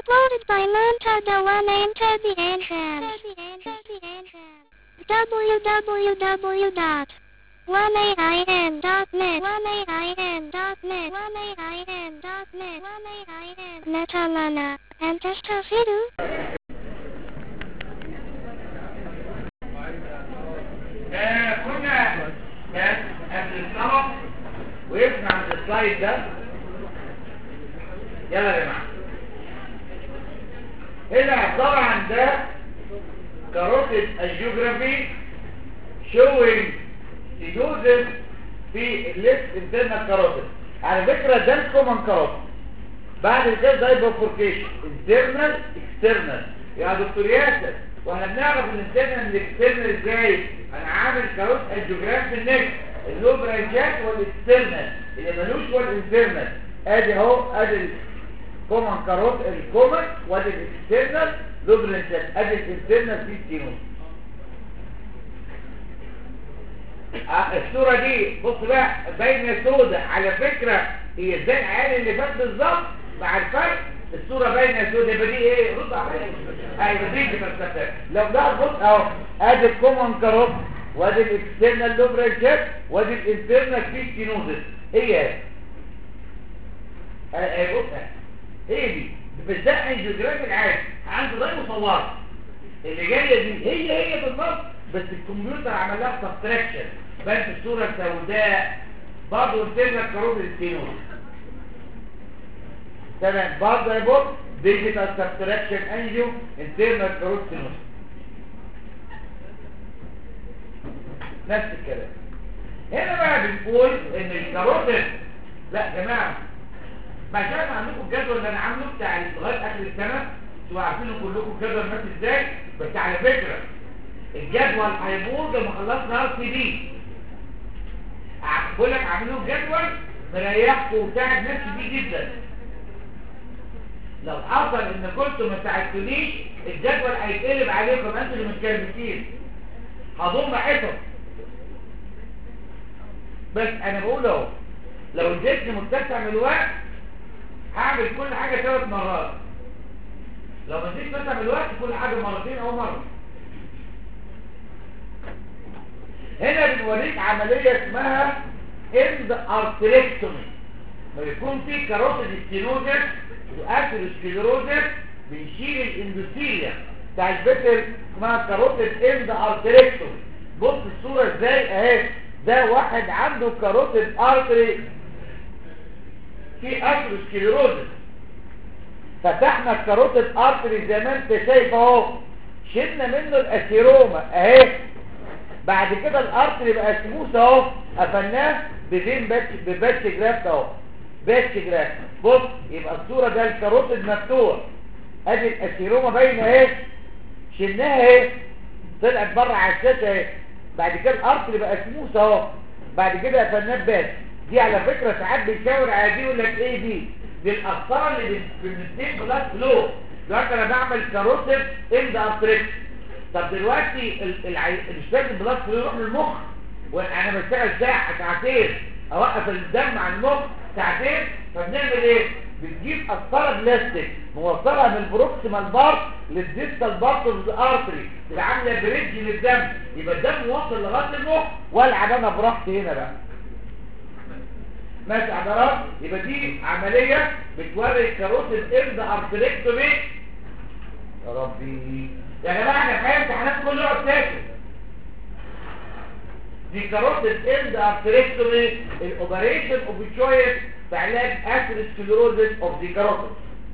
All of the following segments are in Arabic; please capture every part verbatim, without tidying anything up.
Uploaded by Manta Dewan into the entrance. w w w dot one a i n dot net one a i n dot net one a i n dot net one a i n Netalana and Testafidu. كنا كان قبل الصلاة وقفنا عند السلايد ده. يلا يا جماعة، هنا طبعا ده كاروتيد الجيوغرافي showing سيدوزس في الليفت انترنال كاروتيد. على فكرة ده الكومن كاروتيد. بعد كده ده بايفوركيشن انترنال اكسترنال. يا دكتور ياسر، واحنا بنعرف الانترنال والاكسترنال ازاي؟ انا عامل كاروت الجيوغرافي في النك، اللو برانشات والاكسترنال اللي ملوش والانترنال. ادي اهو، ادي الكومن كاروت الكومن وادي الاكسترنال لو برانشات، ادي الانترنال في ستينوس. الصورة دي بص بقى باينة سودة. على فكرة هي زي العيال اللي فات بالظبط مع الفرق. الصورة باينة سودة، يبقى دي ايه؟ رد عليا. ايوه دي بتفسر. لو ده بص اهو، ادي الكومن كاروت وادي الاكسترنال لوبريشن وادي الانترنال فيستينوزس. هي اهي بص هي دي بالذات الجيوغرافي العادي عنده زي مصورة اللي جايه دي هي هي بالظبط، بس الكمبيوتر عمل لها سبتراكشن بس الصوره سوداء. برضه انترنال كاروت الستينوز تمام. برضه يا بص ديجيتال سبتراكشن انجيو انترنال كاروت ستينوز نفس الكلام. هنا بقى بنقول ان الكاروتيد لا يا جماعه، ما شايف عندكم الجدول اللي انا عامله بتاع لغايه اخر السنه، انتوا عارفين كلكم الجدول ماشي ازاي. بس على فكره الجدول هيبوظ لما خلصنا ار سي دي. بقول لك اعملوا جدول مريحكم وساعد نفسي بيه جدا. لو حصل ان كنتوا ما ساعدتونيش الجدول هيتقلب عليكم انتوا اللي متكربسين، هضم حصص. بس انا بقول اهو، لو اديتني متسع من الوقت هعمل كل حاجه ثلاث مرات. لو ما اديتش متسع من الوقت كل حاجه مرتين او مره. هنا بنوريك عمليه اسمها اند ارتريكتومي. ما يكون في كاروتيد ستينوزس واثيروسكليروزس بنشيل الاندوثيليا بتاع الفيتر، اسمها كاروتيد اند ارتريكتومي. بص الصوره ازاي اهي. ده واحد عنده كاروتيد ارتري في اثيروسكليروزس، فتحنا الكاروتيد ارتري زي ما انت شايف اهو، شلنا منه الاثيروما اهي. بعد كده الارتري بقى سموث اهو، قفلناه بفين باتش بباتش جرافت اهو، باتش جرافت. بص يبقى الصوره ده الكاروتيد مفتوح، ادي الاثيروما باينه اهي، شلناها اهي طلعت بره على الشاشه اهي. بعد كده الارتري بقى سموث اهو، بعد كده قفلناه باتش. دي على فكره ساعات بيشاور على دي يقول لك ايه دي؟ دي الاخطار اللي بنستيق بلاد فلو. دلوقتي انا بعمل كاروتيد اند ارتريكت. طب دلوقتي مش لازم بلاد فلو يروح للمخ، وانا بشتغل ساعه ساعتين اوقف الدم عن المخ ساعتين. فبنعمل ايه؟ بنجيب قسطره بلاستيك موصلها من البروكسيمال بارت للديستال بارت اوف ذا ارتري، تبقى عامله بريدج للدم، يبقى الدم واصل لغايه المخ والعب انا براحتي هنا بقى. ماشي حضرات؟ يبقى دي عمليه بتوري الكاروتيد اند ارتريكتومي. يا ربي يا جماعه احنا في حياه امتحانات كل يوم ساكت. دي كاروتيد اند ارتريكتومي، الاوبريشن اوف تشويس في علاج اثيروسكليروزس اوف ذا كاروتيد.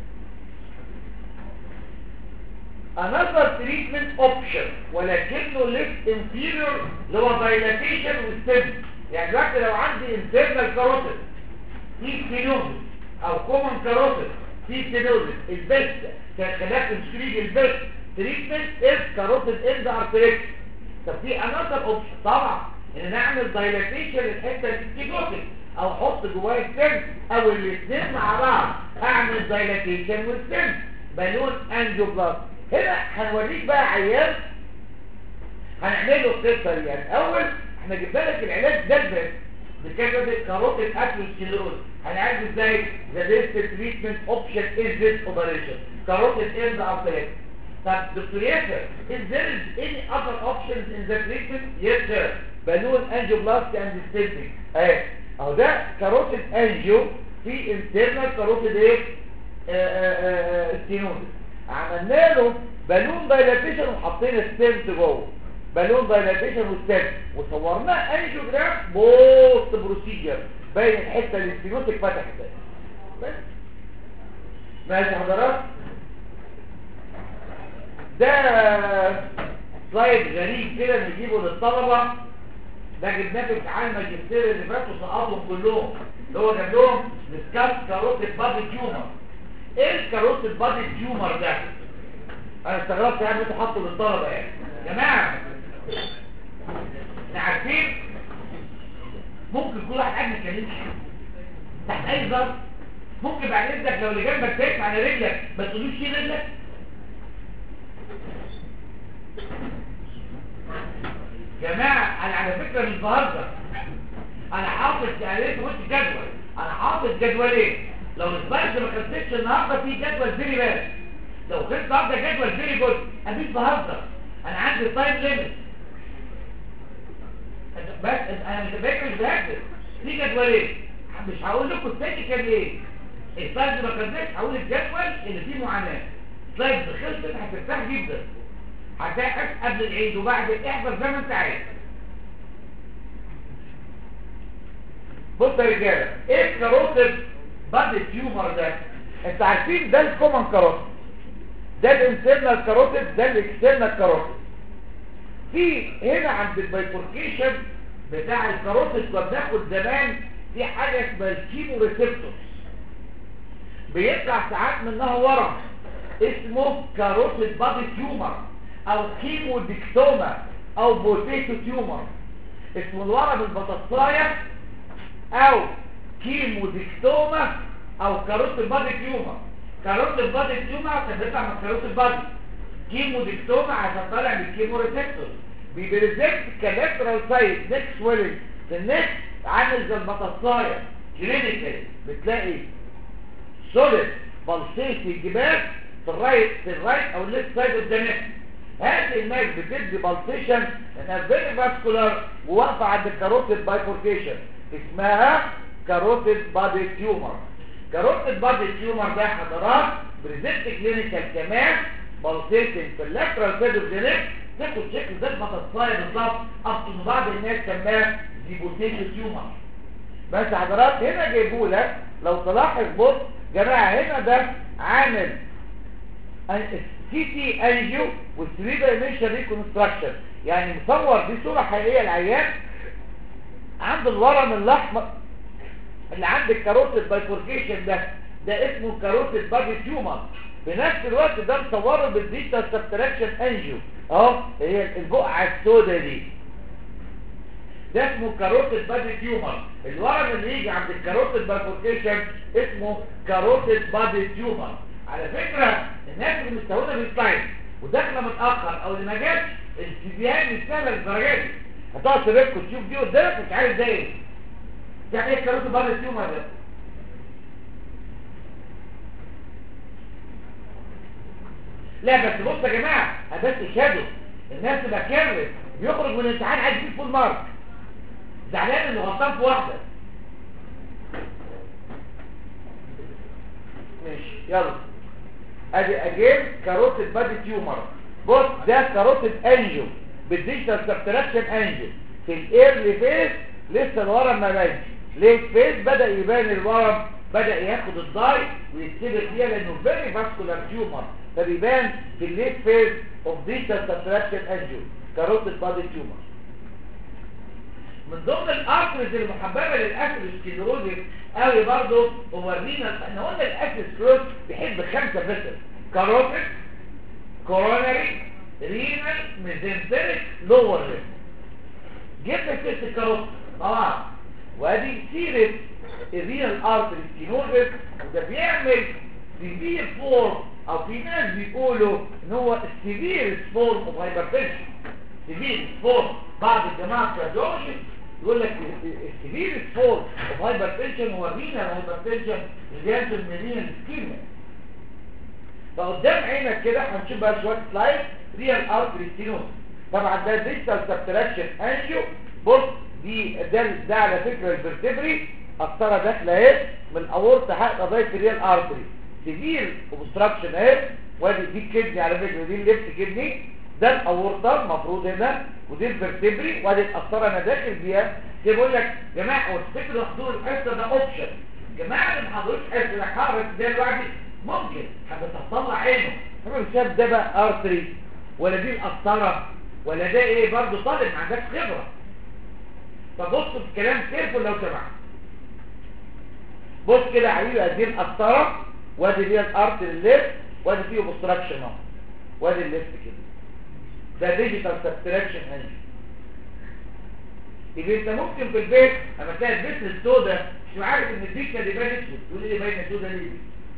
another treatment option ولكنه less inferior اللي هو dilatation والسم. يعني دلوقتي لو عندي internal كاروتيد في ستينوزس او كومن كاروتيد في ستينوزس، البيست كان خلاف تشريج البيست تريتمنت از كاروتيد اند ارتريكتومي. طب في another option طبعا ان نعمل dilatation للحته الستينوزس او احط جواه السم او الاثنين مع بعض، اعمل dilatation والسم بالون انجيوبلاستي. هنا هنوريك بقى عيان هنعمل له القصه دي. يعني اول احنا جبنا لك العلاج ده البس بكده كاروتيد اثيروسكليروز، هنعالج ازاي؟ ذا بيست تريتمنت اوبشن از ذس اوبريشن. carotid end artery. طب دكتور ياسر is there any other options in the treatment? Yes sir. balloon angioplasty and stenting. اهي اهو ده carotid angio في internal carotid ايه stenosis. عملنا له بالون دايلاتيشن وحطينا ستنت جوه، بالون دايلاتيشن وستنت، وصورناه انجيوجرام بوست بروسيجر باين الحته اللي الستينوتك فتحت بس. ماشي حضرات، ده سلايد غريب كده نجيبه للطلبه، ده جبناه في امتحان الماجستير اللي فات وسقطهم كلهم، اللي هو جاب لهم ديسكاس كاروتيد بادي تيومر. ايه الكاروتيد بادي تيومر ده؟ انا استغربت يعني انتوا حطوا للطلبه يعني يا جماعه. احنا عارفين ممكن كل واحد قاعد ما يتكلمش تحت اي ظرف، ممكن بعد اذنك لو اللي جنبك تاكل على رجلك ما تقولوش شيل رجلك. جماعه انا على فكره مش بهزر، انا حاطط قالت وش جدول، انا حاطط جدولين، لو السلايد ما خلصتش النهارده في جدول فيري باد، لو خلصت النهارده جدول فيري جود. انا مش بهزر، انا عندي تايم ليميت بس، انا مش فاكر مش بهزر. في جدولين مش هقول لكم الثاني كان ايه، السلايد ما خلصتش هقول الجدول اللي فيه معاناه. السلايد خلصت هترتاح جدا، هتحس قبل العيد وبعد احفظ زي ما انت عايز. بص يا رجاله، ايه الكاروتيد بادي تيومر ده؟ انت عارفين ده الكومن كاروتيد، ده الانترنال كاروتيد، ده الاكسترنال كاروتيد. في هنا عند البايفوركيشن بتاع الكاروتيد كنا بناخد زمان في حاجه اسمها الكيمو ريسبتورز، بيطلع ساعات منها ورم اسمه كاروتيد بادي تيومر او كيمو ديكتوما او بوتيتو تيومر. اسمه الورم البطاطسايه او كيمو ديكتوما او كاروتيد بادي تيومر. كاروتيد بادي تيومر عشان بيطلع من كاروتيد بادي، كيمو ديكتوما عشان طالع من الكيمو ريسبتور. بيبريزنت كالاترال سايد نيك سويلنج في النك عامل زي البطاطسايه. كلينيكال بتلاقي سوليد بالسيتي الجبال في الرايت في الرايت او الليفت سايد اوف ذا نيك. هذه الناس بتدي بالسيشن انها فيري فاسكولار وواقفه عند الكاروتيد بايفوركيشن، اسمها كاروتيد بادي تيومر. كاروتيد بادي تيومر ده حضرات بريزنت كلينيكال كمان بالسيشن في اللاترال سايد اوف ذا نيك، تاخد شكل زي البطاطسايه بالظبط، اصل بعض الناس سماها ديبوتيشن تيومر. بس حضرات هنا جايبوا لك لو تلاحظ، بص جماعه هنا ده عامل سي تي انجيو والثري دايمنشن ريكونستراكشن، يعني مصور دي صوره حقيقيه للعيان عند الورم الاحمر اللي عند الكاروتيد بايفوركيشن ده، ده اسمه كاروتيد بادي تيومر. بنفس الوقت ده مصوره بالديجيتال سبتراكشن انجيو اهو، هي البقعه السوداء دي، ده اسمه كاروتيد بادي تيومر. الورم اللي يجي عند الكاروتيد بايفوركيشن اسمه كاروتيد بادي تيومر. على فكره الناس اللي مستوونه بالسلايد وداخله متاخر او اللي ما جاتش السيديان مش سهله للدرجه دي، هتقعد تركز تشوف دي قدامك مش عارف ده ايه. يعني ايه الكاروتيد بادي تيومر ده؟ لا بس بص يا جماعه، بس شادو الناس تبقى كارثه بيخرج من الامتحان عايز يجيب فول مارك، زعلان انه غلطان في واحده. ماشي يلا ادي اجين كاروتيد بادي تيومر. بص ده كاروتيد انجيو بالديجيتال سبتراكشن انجيو في الايرلي فيز، لسه الورم ما بانش. ليت فيز بدا يبان الورم، بدا ياخد الضاي ويتكبر فيها لانه فيري فاسكولار تيومر، فبيبان في الليت فيز اوف ديجيتال سبتراكشن انجيو كاروتيد بادي تيومر. من ضمن الارترز المحببه للاسكليروزيس قوي برضه ورينا، احنا قلنا الاسكليروز بيحب خمسه فيسل: كاروتيد، كوروناري، رينال، ميزنتريك، لور ليمب. جبنا ست الكاروتيد طبعا، وادي سيره الرينال ارتري سكليروزيس، وده بيعمل سيفير فورم، او في ناس بيقولوا ان هو سيفير فورم اوف هايبرتنشن. سيفير فورم بعض الجماعه الكارديولوجيست يقول لك السيفير فورم اوف هايبرتنشن هو الرينال هايبرتنشن اللي بينتج من الرينال سكيميا. فقدام عينك كده هنشوف بقى شويه سلايد ريال ارتري ستينوز. طبعا ده ديجيتال سبتراكشن انجيو. بص دي ده ده على فكره الفرتبري قطره داخله اهي من الاورطه حق قضيه الريال ارتري سيفير اوبستراكشن اهي. وادي دي الكدني على فكره، دي الليفت كدني، ده الاورطه المفروض هنا، ودي الفرتبري، وادي القطره انا داخل بيها. زي بقول لك يا جماعه وتفتكروا حضور الحصه ده اوبشن. جماعه اللي ما حضروش حصه ده حارس ده لوحدي ممكن حد تطلع عينه هو شاف ده بقى ارتري ولا دي القطره ولا ده ايه، برضه طالب ما عندكش خبره. فبصوا في الكلام كيرفول لو سمحت. بص كده يا حبيبي، ادي القطره وادي دي الارتري الليفت وادي فيه اوبستراكشن اهو وادي الليفت كده. ده ديجيتال سبتراكشن انجن. يبقى انت ممكن في البيت اما تلاقي البيت السوداء مش عارف ان الديكه دي باينه اسود، تقول لي باينه سوداء ليه؟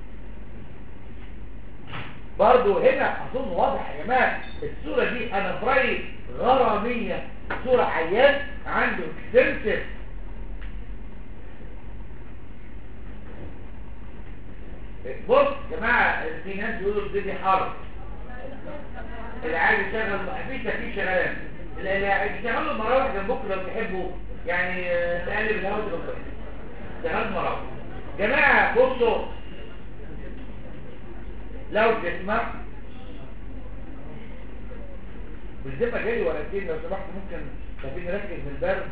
برضه هنا اظن واضح يا جماعه. الصوره دي انا في رايي غراميه، صوره عيان عنده اكستنسيف بص يا جماعه، في ناس بيقولوا الدنيا حر، اللي عايز يشغل في تكييف شغال، اللي بيشغلوا المراوح جنبكم لو تحبوا يعني تقلب الهواء تبقى شغال مراوح. جماعه بصوا لو تسمع بالذمه جاي ورقتين لو سمحت، ممكن خلينا نركز من البرد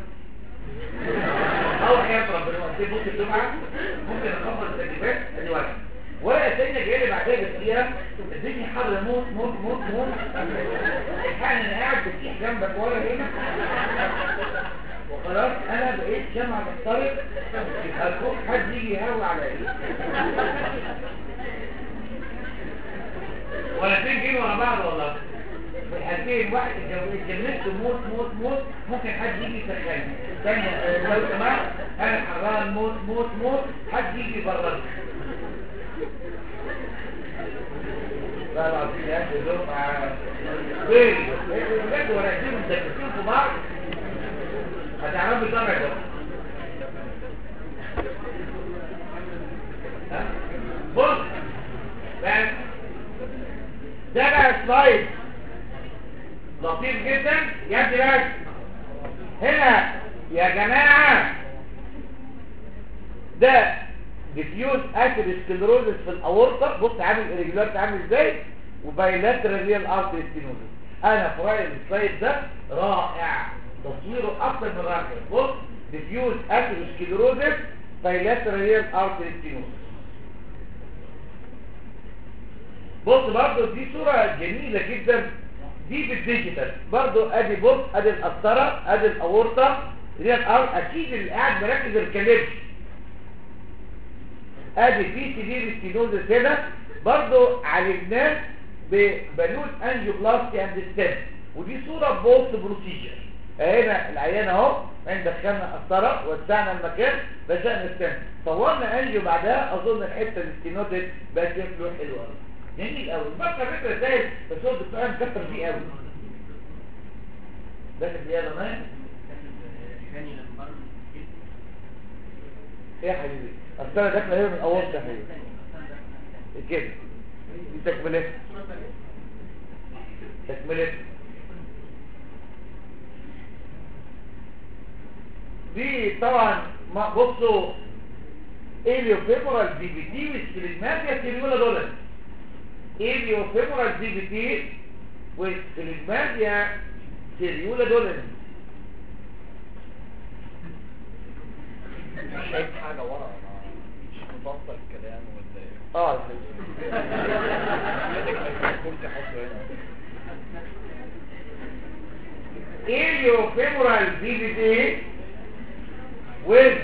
او حياه ربنا وقتين. بص الجمعه ممكن نخفض التكييفات ادي ورقه ورقه ثانيه جايه لي بعدها بتلاقيها الدنيا حر موت موت موت موت. الحقني انا قاعد بتيح جنبك ورا هنا وخلاص انا بقيت جامعه محترق، يبقى الفوق حد يجي يهوي عليا ورقتين جايين ورا بعض والله. في الحالتين واحد اتجننت موت موت موت، ممكن حد يجي يسخنني. ثانيه لو سمحت انا حران موت موت موت، حد يجي يبررني. لا العظيم يا اخي دول مع غير بجد ورقتين متدكسين في بعض هتعرفوا طبعا ده. بص بس ده بقى سلايد لطيف جدا يا ابني. بس هنا يا جماعه ده ديفيوز اثيروسكليروزس في الاورطه. بص عامل الريجولار عامل ازاي، وبايلاترال ريال ارتري ستينوزس. انا في رايي السلايد ده رائع، تصويره اكتر من رائع. بص ديفيوز اثيروسكليروزس بايلاترال ريال ارتري ستينوزس. بص برضه دي صوره جميله جدا، دي بالديجيتال برضه. ادي بص ادي القسطره ادي الاورطه ريال ارتري. اكيد اللي قاعد مركز الكليبش ادي في سيفير ستينوزس هنا برضو عالجناه ببالون انجيوبلاستي اند ستنت. ودي صوره بوست بروسيجر. هنا العيان اهو دخلنا قسطره وسعنا المكان بدانا ستنت، صورنا انجيو بعدها. اظن الحته الستينوزس بقت شكله حلو قوي جميل قوي. بس فكره زي بس هو الدكتور مكتر فيه قوي. ده كده يا جماعه ايه يا حبيبي اصل انا داخله هنا من اول تحيه كده. دي تكملت تكملت دي طبعا. بصوا اليوفيمورال دي بي تي والسكليزماتيا سيريولا دولار. اليوفيمورال دي بي تي والسكليزماتيا سيريولا دولار. مش شايف حاجة ورا، مش مبطل الكلام ولا ايه؟ اه كنت حاطه هنا ايليو فيمورال دي بي تي وين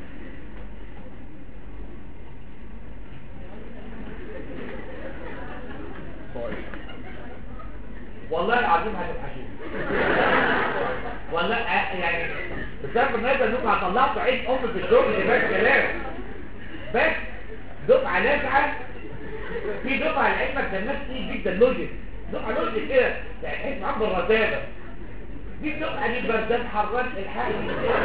والله العظيم هتبحثوا والله يعني بسبب الناس انكم هطلعتوا عيد ام في الشغل دي بس كلام. بس دفعه نافعه في دفعه لعلمك ده الناس تيجي جدا لوجيك، دفعه لوجيك كده يعني تحس معاك بالرتابه. دي الدفعه دي بردان حراج الحقيقي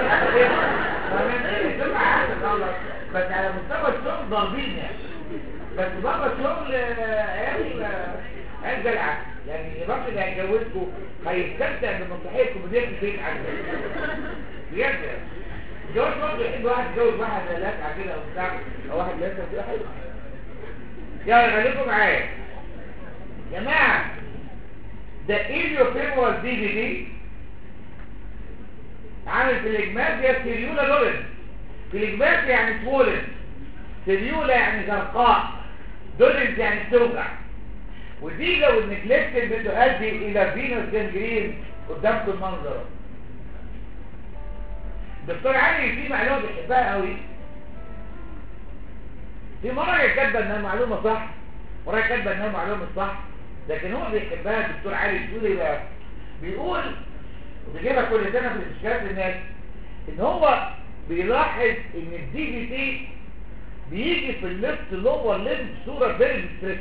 فاهم؟ الدفعه احسن والله بس على مستوى الشغل ضاربين يعني. بس بابا شغل عيال عيال جلعة يعني الراجل اللي هيتجوزكم هيستمتع بمصلحتكم بديك البيت عنه بجد الجواز برضه يحب واحد يتجوز واحد لاسعة كده او بتاع او واحد لاسعة كده حلو. يلا خليكم معايا يا جماعة. ده ايليوفيمورال دي في دي عامل في الاجمال دي سيريولا دولن. في الاجمال يعني سوولن، سيريولا يعني زرقاء، دولن يعني توجع. ودي لو النجلكتد بتؤدي الى فينوس جانجرين قدامكم المنظر. الدكتور علي في معلومه بيحبها قوي. في مره كاتبه انها معلومه صح، مره كاتبه انها معلومه صح، لكن هو بيحبها الدكتور علي. بيقول ايه بقى؟ بيقول وبيجيبها كل سنه في الاستشفاء للناس ان هو بيلاحظ ان الدي بي تي بيجي في الليفت لور ليمب بصوره فيري ستريكت.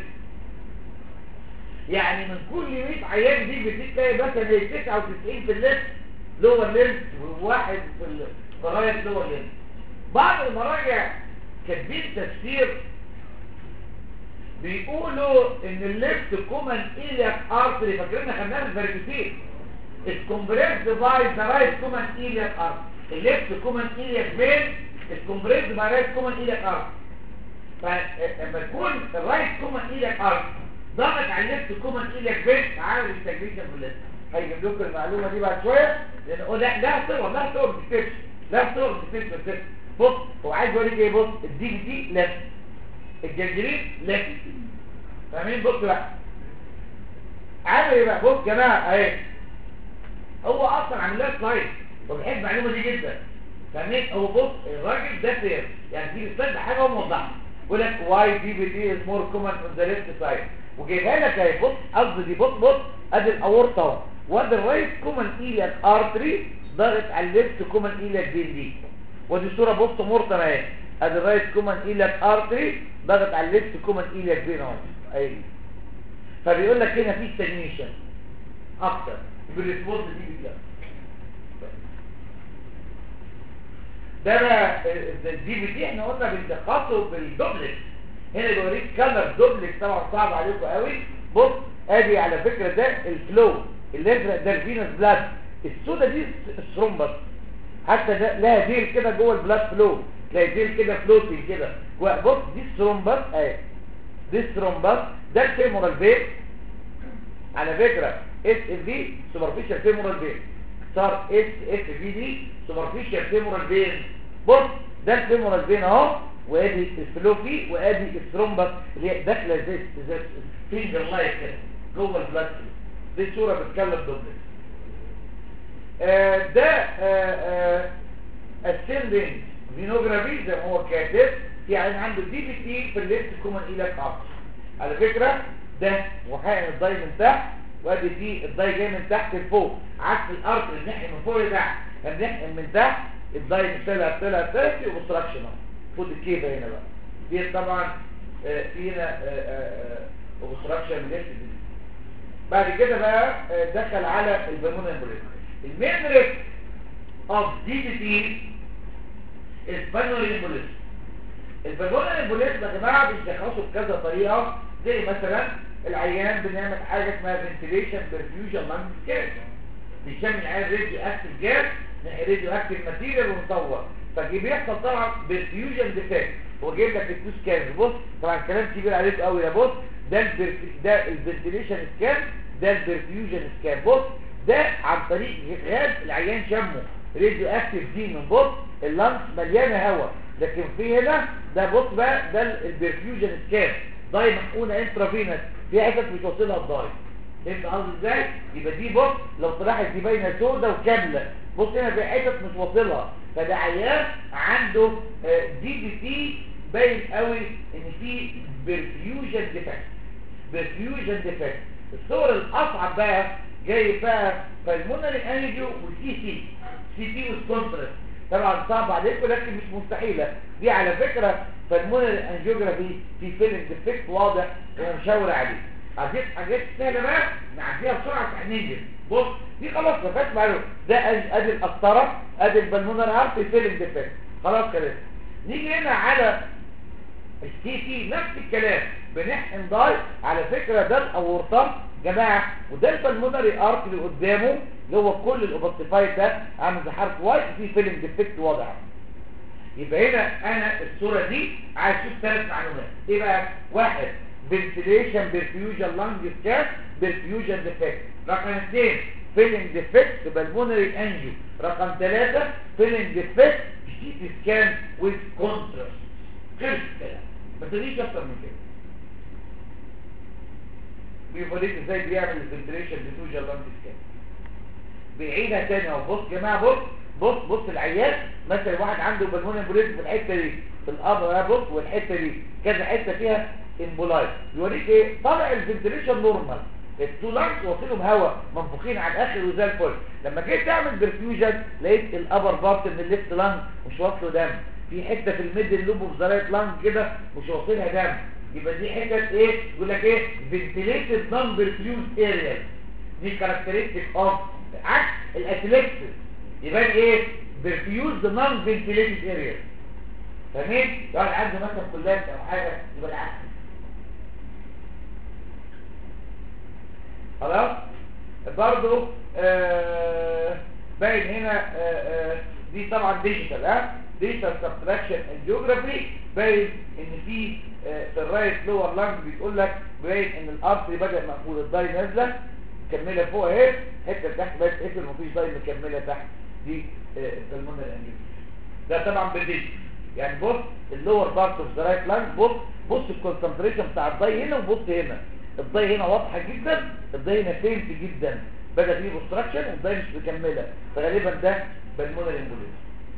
يعني من كل مية عيان دي بي تي تلاقي مثلا تسعة وتسعين في الليفت لور ليمب وواحد في الرايت لور ليمب. بعض المراجع كاتبين تفسير بيقولوا ان الليفت كومن ايلياك ارتري، فاكرين خدناها في الفيرتيكال الكومبريسد باي ذا رايت كومن ايلياك ارتري. الليفت كومن ايلياك فين الكومبريسد باي رايت كومن ايلياك ارتري. فلما تكون الرايت كومن ايلياك ارتري ضغط على الليفت كومن ايلياك فين عامل التجريشن في الليفت. هيجيب لكم المعلومه دي بعد شويه لان لا لا صور لا صور بتكتبش لا صور بتكتبش. بص هو عايز يوريك ايه؟ بص الدي بي دي ليفت، الجنجرين ليفت، فاهمين؟ بص بقى عامل ايه بقى؟ بص يا جماعه اهي هو اصلا عامل لها سلايد وبيحب المعلومه دي جدا، فاهمين؟ هو بص الراجل ده فين يعني في سلايد حاجه هو موضحها يقول لك واي دي بي دي از مور كومن اون ذا ليفت سايد وجايبها لك اهي. بص قصدي دي بص بص ادي الاورطه اهو وادي الرايت كومن ايلياك ارتري ضغط على الليفت كومن ايلياك فين دي. ودي صوره بص مورطه اهي ادي الرايت كومن ايلياك ارتري ضغط على الليفت كومن ايلياك فين اهو اهي. فبيقول لك هنا في ستاجنيشن اكتر بالريسبونس دي بتلاقي ده بقى الدي بي دي احنا قلنا بنشخصه بالدوبلكس. هنا بوريك كلر دوبلكس طبعا صعب عليكم قوي. بص ادي على فكره ده الفلو الازرق ده الفينوس بلاد، السودا دي الثرومبس، حتى ده لها ديل كده جوه البلاد فلو تلاقي ديل كده فلوتنج كده. بص دي الثرومبس اهي دي الثرومبس ده الفيمورال فين على فكره اس اف دي سوبرفيشال فيمورال فين صار اس اف في دي سوبرفيشال فيمورال فين. بص ده الفيمورال فين اهو وادي الفلو فيه وادي الثرومبس اللي هي داخله زي زي فينجر لايك كده جوه البلاد. دي صوره بتكلم دوبلكس. آه ده اسندنج فينوجرافي زي ما هو كاتب يعني عنده دي بي تي في الليفت كومن ايلك ارتري على فكره ده وحقن الضي من تحت وادي فيه الضي جاي من تحت لفوق عكس الارتري الناحيه من فوق لتحت. الناحيه من تحت الضي طلع طلع طلع في اوبستراكشن اهو خد الكيبه هنا بقى دي طبعا آه في هنا اوبستراكشن ليفت. بعد كده بقى آه دخل على البلمونري امبوليزم. المين ريسك اوف دي بي تي البلمونري امبوليزم. البلمونري امبوليزم يا جماعه بيشخصوا بكذا طريقه زي مثلا العيان بنعمل حاجه اسمها فنتيليشن برفيوجن لانج سكان بيشمل العيان راديو اكتيف جاز راديو اكتيف ماتيريال ونصور فجي بيحصل طبعا برفيوجن ديفكت. هو جايب لك التو سكان. بص طبعا كلام كبير عليك قوي يا بص ده البرف... ده الفنتيليشن سكان ده البرفيوجن سكان. بص ده عن طريق غاز العيان شمه راديو اكتيف دي من بص اللانس مليانه هواء لكن في هنا ده بص بقى ده البرفيوجن سكان ضاي محقونه انترافينس في حتت مش واصلها الضاي. فهمت قصدي ازاي؟ يبقى دي بص لو طلعت دي باينه سودا وكامله بص هنا في حتت مش واصلها فده عيان عنده دي بي تي باين قوي ان في برفيوجن ديفكت برفيوجن ديفكت. الصور الاصعب بقى جاي بقى بالمونري انجيو وسي سي سي تي والكونتراست طبعا صعب عليكم لكن مش مستحيله. دي على فكره بالمونري انجيوجرافي في فيلم ديفكت واضح ومشاور عليه. عايزين حاجات سهله بقى نعديها بسرعه تحنينجل. بص دي خلاص ما فيهاش معلومه ده ادي القسطره ادي البلمونري ارتري فيلم ديفكت خلاص كده. نيجي هنا على السي تي نفس الكلام، بنحقن داي. على فكره ده الاورطه جماعه، وده البلمونري ارك اللي قدامه اللي هو كل الاوبستيفايد ده عامل زي حرف واي وفي فيلم ديفكت واضح. يبقى هنا انا الصوره دي عايز اشوف ثلاث معلومات. ايه بقى؟ واحد فنتيليشن برفيوجن لانج سكان برفيوجن ديفكت. رقم اثنين فيلم ديفكت بالمونري انجيو. رقم ثلاثة فيلم ديفكت سي تي سكان ويز كونتراست. خلص الكلام، ما تديش اكتر من كده. بيوريك ازاي بيعمل الفنتيليشن برفيوجن لانج سكان. بيعيدها تاني اهو. بص يا جماعه، بص بص بص العيان مثلا واحد عنده بالمونري امبوليزم في الحته دي في القبر، بص والحته دي كذا حته فيها امبولايز. بيوريك ايه؟ طالع الفنتيليشن نورمال، التو لانجز واصلهم هواء منفوخين على الاخر وزي الفل. لما جيت تعمل برفيوجن لقيت الابر بارت من الليفت لانج مش واصله دم، في حته في الميدل لوب اوف ذا رايت لانج كده مش واصلها دم. يبقى دي حته ايه؟ يقول لك ايه؟ فنتيليتد نون برفيوز اريا. دي كاركترستيك اوف عكس الاتليكسس، يبقى ايه؟ برفيوز نون فنتيليتد اريا. فاهمين؟ لو عنده مثلا كلاب او حاجه يبقى العكس. خلاص؟ برضو آه باين هنا آه آه دي طبعا ديجيتال، ها ديجيتال سبتراكشن انجيوجرافي. باين ان في آه في الرايت لور لانج بيقول لك باين ان الارتري بدا مقفول، الداي نازله مكمله فوق اهي، حته تحت بقت قفل مفيش داي مكمله تحت. دي آه البلمونري انجيوجرافي. ده طبعا بالديجيتال. يعني بص اللور بارت اوف ذا رايت لانج، بص بص الكونسنتريشن بتاع الداي هنا وبص هنا. الضي هنا واضحه جدا، الضي هنا فينت جدا، بدا فيه اوبستراكشن والضي مش مكمله، فغالبا ده بالمونري امبوليزم.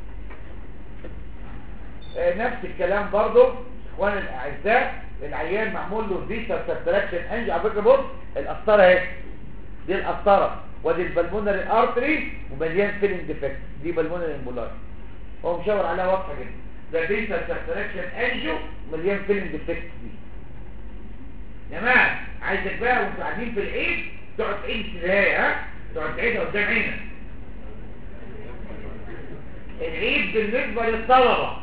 آه نفس الكلام برضو اخواني الاعزاء، العيان معمول له فيتال سبتراكشن انجي. على فكره بص القسطره اهي، دي القسطره ودي البلمونري ارتري ومليان فيلنج ديفكت، دي بالمونري امبولاي. هو مشاور عليها واضحه جدا، ده فيتال سبتراكشن انجيو مليان فيلنج ديفكت. دي يا جماعه عايزك بقى وانتوا قاعدين في العيد تقعد تعيد ازاي، ها تقعد تعيدها قدام عينك. العيد بالنسبه للطلبه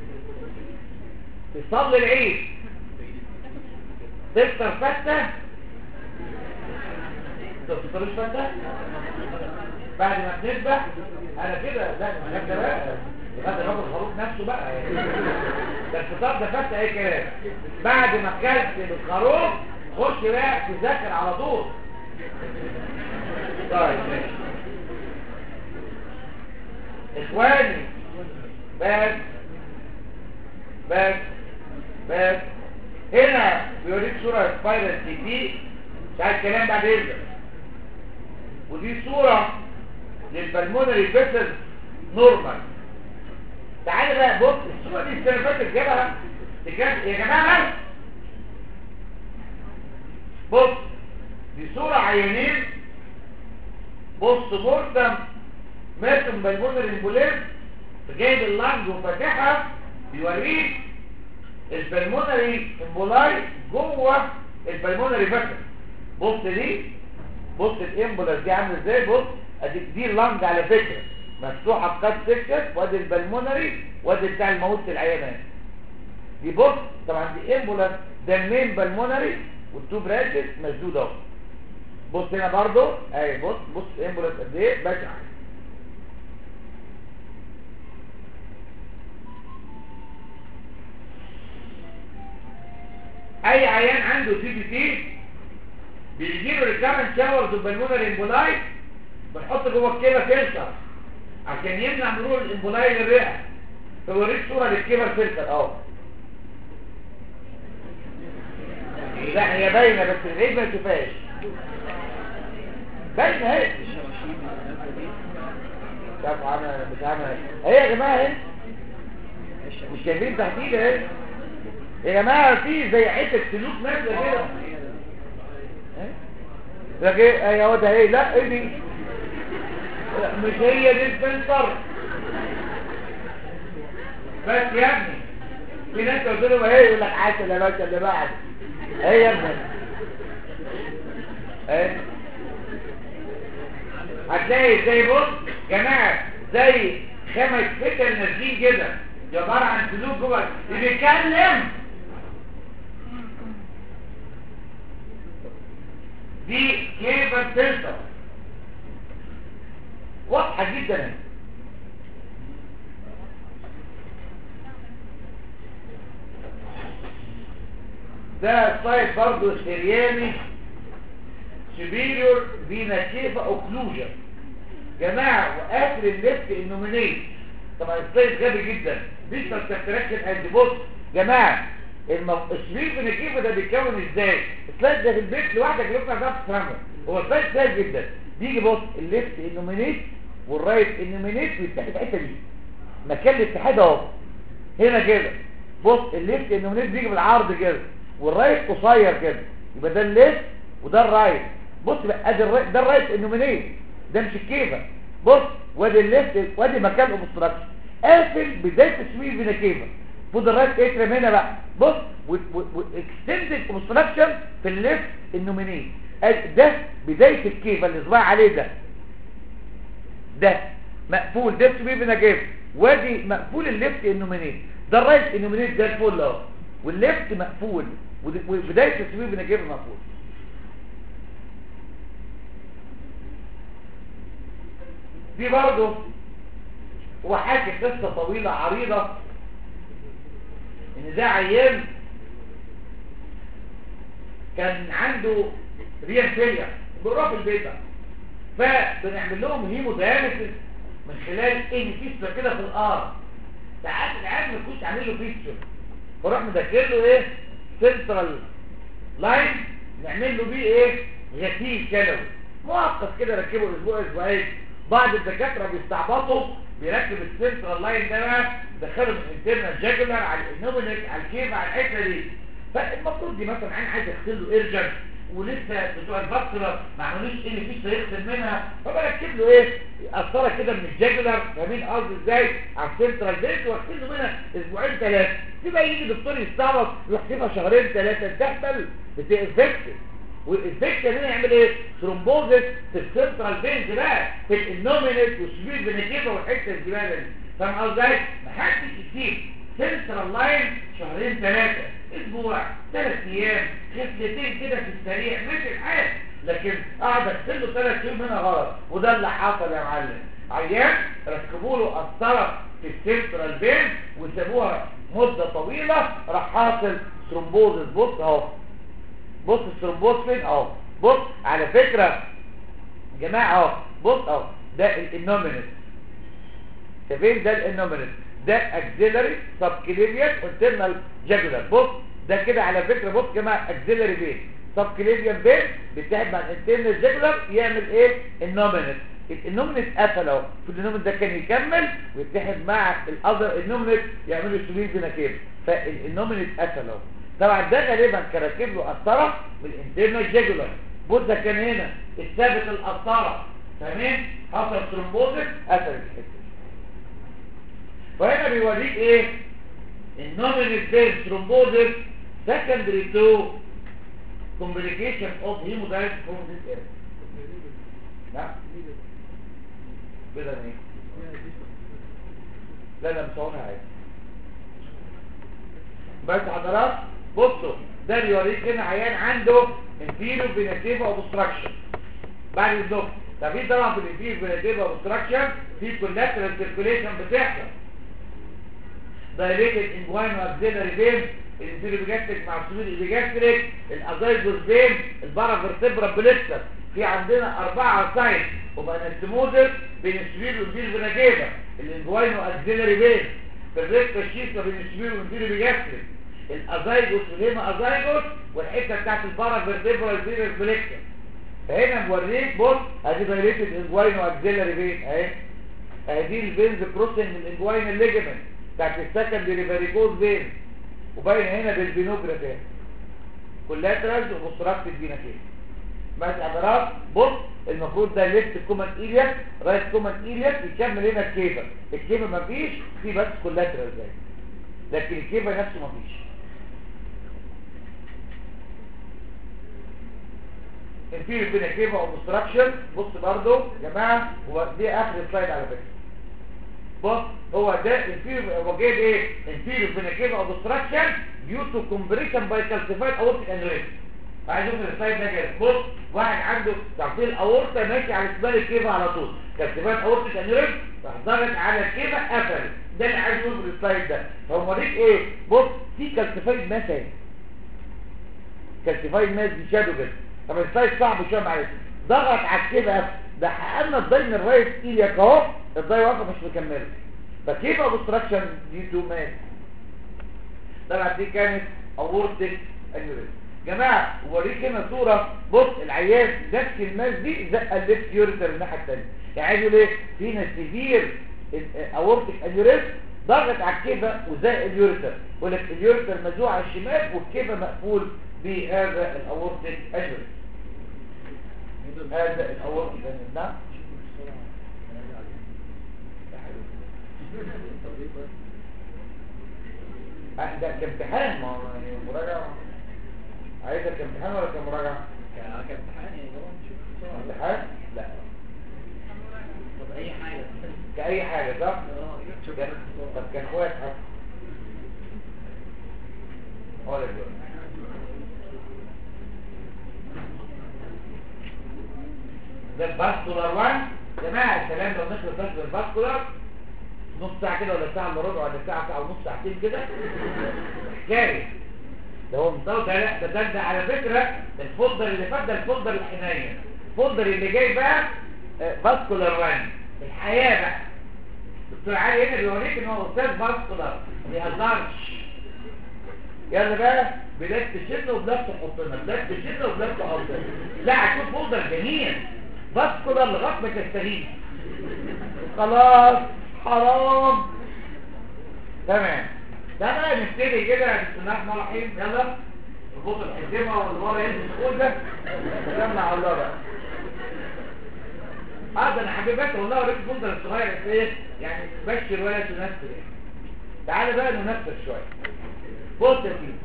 تصلي العيد تفطر فته، تفطرش فته بعد ما بنذبح. انا كده لا الكلام ده بقى لغايه الراجل الخروف نفسه بقى، ده الفطار ده فته اي كلام. بعد ما اكلت الخروف خش بقى تذاكر على طول. طيب ماشي اخواني، بس بس بس هنا بيوريك صوره سبايرال سي تي بتاع الكلام بعد يبدا، ودي صوره للبلمونري فيسل نورمال. تعالى بقى بص الصوره دي السنه اللي فاتت جابها يا جماعه. بص دي صوره عيانين، بص مورتم ماتم بالمونري امبوليزم، جايب اللانج وفاتحها بيوريك البلمونري امبولاي جوه البلمونري فيسل. بص دي، بص الامبولاس دي عامله ازاي. بص ادي دي اللانج على فكره مفتوحه بكات سكشن، وادي البلمونري وادي بتاع الموت العيانات دي. بص طبعا دي امبولاس، ده المين بالمونري والتو برانشز مسدوده اهو. بص هنا برضو اهي، بص بص الامبولاس قد ايه بشع. اي عيان عنده سي بي تي بيجي له ريكارنت شاورز وبالمونري امبولاي، بنحط جوه الكلى فلتر عشان يمنع مرور الامبولاي للرئه. فوريك صوره للكبر فلتر اهو. لا هي باينه بس العيد ما تشوفهاش، باينه اهي. شوف انا بتعمل اهي يا جماعه اهي، مش شايفين تحديد اهي يا جماعه، في زي حته سلوك نازله كده لكن ايه يا واد اهي. لا ايه دي؟ مش هي دي الفلتر بس يا ابني. في ناس قلت لهم اهي يقول لك عسل يا باشا اللي بعد اهي يا ابني اهي. هتلاقي زي بص جماعه زي خمس فتل نازلين كده، عباره عن سلوك جوه اللي بيتكلم دي كيفن سنتر واضحه جدا. ده سلايد برضو الشرياني superior vena cava occlusion جماعة وآخر الليفت النومينيت. طبعا السلايد غبي جدا بيشتغل سبتراكشن قد بص جماعة السبيل فينا كيفا ده بيتكون ازاي؟ السلايد ده في البيت لوحدك لوحدك هتعرف تفهمه. هو سلايد سهل جدا. بيجي بص الليفت النومينيت والرايت النومينيت بيتحد في الحته دي مكان الاتحاد اهو هنا كده. بص الليفت النومينيت بيجي بالعرض كده والرايت قصير كده يبقى ده الليفت وده الرايت. بص بقى ادي الرايت ده الرايت النومينيت ده مش الكيفا. بص وادي الليفت وادي مكان الاوبستراكشن قافل بدايه تسويق فينا كيفا. فود الرايت اترم هنا بقى بص واكستندد اوبستراكشن في الليفت النومينيت. ده بدايه الكيفا اللي صباع عليه ده ده مقفول ده تسويق فينا كيفا وادي مقفول الليفت النومينيت. ده الرايت النومينيت ده الفول اهو والليفت مقفول وبدايه تسويق فينا كيفا مقفول. دي برضه هو حاجة قصة طويلة عريضة ان ده عيان كان عنده ريال فيلير بيروح في البيت فبنعمل لهم هيمو دياليسيس من خلال ان فيستر كده في الارض. ساعات العيان ما يكونش عامل له فيستر فروح مدخل له ايه سنترال لاين نعمل له بيه ايه غسيل كلوي مؤقت كده ركبه اسبوع اسبوعين. بعض الدكاتره بيستعبطوا بيركب السنترال لاين ده بقى دخله من الانترنال جاكولار على النومينيك على الكيف على الحته دي. فالمفروض دي مثلا عين عايز يغسل له ايرجن ولسه بتوع البكتيريا ما عملوش ان فيش يغسل منها فبركب له ايه قسطره كده من الجاكولار فاهمين قصدي ازاي على السنترال بيت واغسل له منها اسبوعين ثلاثه. تبقى يجي دكتور يستعبط يحسبها شهرين ثلاثه تحصل بتنفكت والانفكشن هنا يعمل ايه ثرومبوزس في السنترال فينز بقى في النومينيت والسبيل فينيكيفا والحته الزباله دي. فاهم قصدي ازاي؟ ما حدش يسيب سنترال لاين شهرين ثلاثه اسبوع ثلاث ايام غسلتين كده في السريع ماشي الحال. لكن اقعد اغسل له ثلاث يوم هنا غلط وده اللي حصل يا معلم. عيان ركبوا له قسطره في السنترال فين وسابوها مده طويله راح حاصل ثرومبوزس. بص اهو بص الثرومبوز فين اهو. بص على فكره يا جماعه اهو بص اهو ده النومينيت فين ده النومينيت ده اكسيلري سب كليفيان انترنال جاكولار. بص ده كده على فكره بص يا جماعه اكسيلري فين سب كليفيان فين بيتحد مع الانترنال جاكولار يعمل ايه النومينيت. النومينيت قفل اهو المفروض النومينيت ده كان يكمل ويتحد مع الاذر النومينيت يعملوا سويد فينا كيف فالنومينيت قفل اهو. طبعا ده غالبا كان راكب له قسطره من الانترنال جاكولار. بص ده كان هنا الثابت القسطره فاهمين حصل ثرومبوزس قفل الحته. فهنا بيوريك ايه النومينيت فين ثرومبوزس secondary to complication of hemodialysis from this area. نعم كده ايه لا لا مش هقولها عادي بس حضرات بصوا ده بيوريك هنا عيان عنده inferior vena cava obstruction بعد الدكتور. طب في طبعا في الانفيريور vena cava obstruction في collateral circulation بتحصل dilated inguinal axillary vein الانفيريور بيجاستريك مع السوبيريور بيجاستريك الازايجوس فين البارافيرتبرال بليستر. في عندنا اربعه سايت وبانستموزر بين السوبيريور والانفيريور vena cava الانجوينال اكسيلري فين بالريكتا شيستا بين السوبيريور والانفيريور بيجاستريك الازايجوس والهيما ازايجوس والحته بتاعت البارافيرتبرال فينس بليكتر. فهنا موريك بص ادي دايليتد انجوينال اكسيلري فين اهي ادي الفينز كروسنج من الانجوينال ليجمنت بتاعت السكندري فاريكوز فين وباين هنا بالبينوجراف اهي كولاترالز وبوستراكتيف فينا كده. بس حضرات بص المفروض ده ليفت كومن ايلياك رايت كومن ايلياك يكمل هنا الكيفا. الكيفا مفيش في بس كولاترال زي لكن الكيفا نفسه مفيش. الفير بين الكيفا وبوستراكشن بص برضو يا جماعه هو دي اخر سلايد على فكره. بص هو ده الفير هو جايب ايه الفير بين الكيفا وبوستراكشن due to compression by calcified aortic aneurysm عايز اشوف السلايد ده كده. بص واحد عنده تعطيل اورطه ماشي على شمال الكيفه على طول، كالسيفات اورطه انيوريزم راح ضغط على الكيفه قفلت. ده اللي عايز يقوله في السلايد ده. هو موريك ايه؟ بص في كالسيفايد ماس اهي، كالسيفايد ماس دي شادو كده. طب السلايد صعب شويه معلش. ضغط على الكيفه قفل، ده حققنا الضي من الرايت ايلياك اهو، الضي واقفه مش مكمله، فكيف اوبستراكشن دي تو ماس. طبعا دي كانت اورتك انيوريزم. جماعه ووريك هنا صوره. بص العيان دك الماس دي زق الليفت يوريتر الناحيه الثانيه، يعني عايز يقول ايه؟ فينا سيفير اورتك انيوريزم ضغط على الكيفه وزق اليوريتر، يقول لك اليوريتر مزوع على الشمال والكيفه مقفول بهذا الاورتك انيوريزم. هذا الاورتك انيوريزم. نعم ده كامتحان، ما هو يعني مراجعه. عايزها كامتحان ولا كمراجعه؟ كامتحان يعني لو امتحان؟ لا طب اي حاجه كأي حاجة صح؟ طب كاخوات حق ولا جوه ده الباسكولار واحد. جماعة الكلام لو نخلص بس بالباسكولار نص ساعة كده ولا ساعة الا ربع ولا ساعة ساعة ونص ساعتين كده حكاية. ده هو مصوت. لا ده ده على فكرة الفولدر اللي فات ده الفولدر الحنين. الفولدر اللي جاي بقى باسكولار واحد الحياة بقى. دكتور علي هنا بيوريك ان هو استاذ باسكولار ما بيهزرش. يلا بقى بلاد تشيلنا وبلاد تحطنا، بلاد تشيلنا وبلاد تحطنا. لا هتشوف فولدر جميل باسكولار لغايه ما تستهين. خلاص حرام. تمام. ده بقى نبتدي كده بسم الله الرحمن الرحيم. يلا نربط الحزمه واللي ورا ينزل السكول ده ونجمع على الله بقى. اه ده انا حبيبات والله اوريك الفولدر الصغير بس ايه يعني بشر ولا تنفر يعني. تعالى بقى ننفر شويه. بص يا سيدي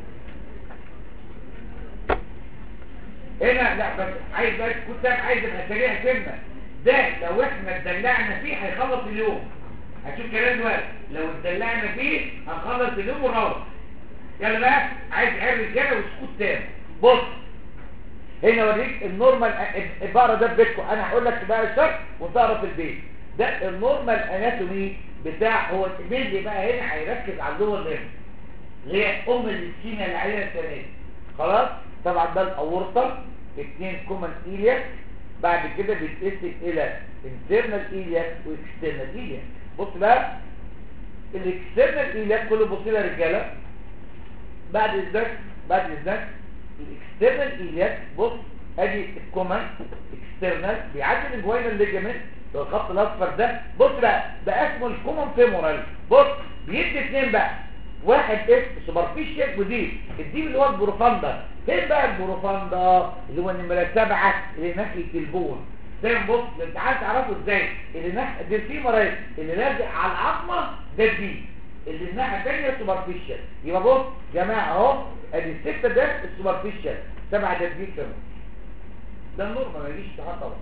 هنا لا بس عايز بقى كنت عايز ابقى سريع سنه. ده لو احنا اتدلعنا فيه هيخلص اليوم. هتشوف كلام دلوقتي لو اتدلعنا فيه هنخلص اليوم ونروح. يلا بقى عايز عير رجاله وسكوت تام. بص هنا اوريك النورمال. بقرا ده في بيتكم، انا هقول لك بقى الشرح وتقرا في البيت. ده النورمال اناتومي بتاع هو اللي بقى هنا هيركز على اللور ليمب اللي هي ام الاسكيميا اللي عليها السنه دي. خلاص طبعا ده الاورطه اثنين كومن ايلياك. بعد كده بيتقسم الى انترنال ايلياك واكسترنال ايلياك. بص بقى الاكسترنال ايلياك كله بص لها رجاله. بعد اذنك بعد اذنك الاكسترنال ايلياك بص ادي الكومن اكسترنال بيعدي الجوينال ليجامنت لو الخط الاصفر ده. بص بقى ده اسمه الكومن فيمورال. بص بيدي اثنين بقى، واحد اسم سوبرفيشال ودي الديب اللي هو البروفاندا. فين بقى البروفاندا اللي هو النمره سبعه اللي ناحيه البون. زي ما بص انت عايز تعرفه ازاي اللي ناحيه دي الفيمورال اللي لازق على العظمه ده الديب اللي الناحيه الثانيه سوبرفيشال. يبقى بص جماعه اهو ادي السته ده السوبرفيشال، سبعه ده الديب كمان. ده النورمال ما يجيش تحت طبعا.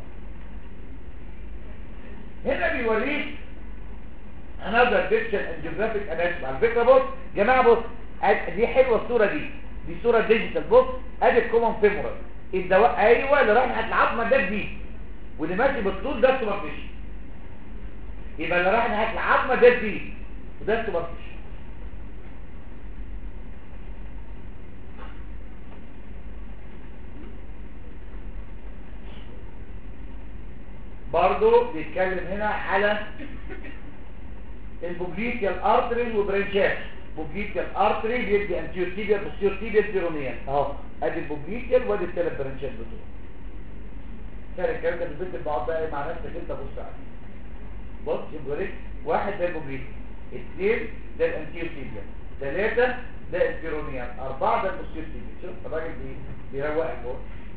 هنا بيوريك another picture and geographic anatomy. على فكره بص جماعه بص دي حلوه الصوره دي دي صوره ديجيتال. بص ادي الكومن فيمورال الدواء ايوه اللي رايح ناحيه العظمه ده دي واللي ماشي بالطول ده السوبرفيشال. يبقى اللي رايح ناحيه العظمه ده دي وده السوبرفيشال. برضو بيتكلم هنا على البوبليتيال ارتري وبرانشات. بوبليتيال ارتري بيدي انتيور تيبيال بوستيريور تيبيال بيرونيال اهو ادي البوبليتيال وادي الثلاث برانشات بتوعه. فارق الكلام ده في البيت بقعد بقى مع نفسك انت بص عليه. بص يوريك واحد ده البوبليتيال، اثنين ده الانتيور تيبيال، ثلاثه ده البيرونيال، اربعه ده البوستيريور تيبيال. شوف الراجل بيروقك اهو.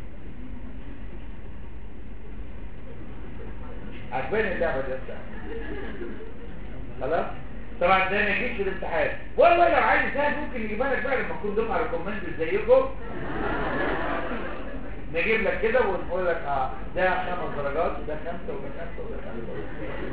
عجباني اللعبه دي بتاعتك. خلاص طبعا ده ما يجيش في الامتحان والله. لو عايز سهل ممكن يجيبها لك بقى لما تكون دفعه ريكومند زيكم نجيب لك كده ونقول لك اه ده خمس درجات وده خمسه وده خمسه وده خمسه.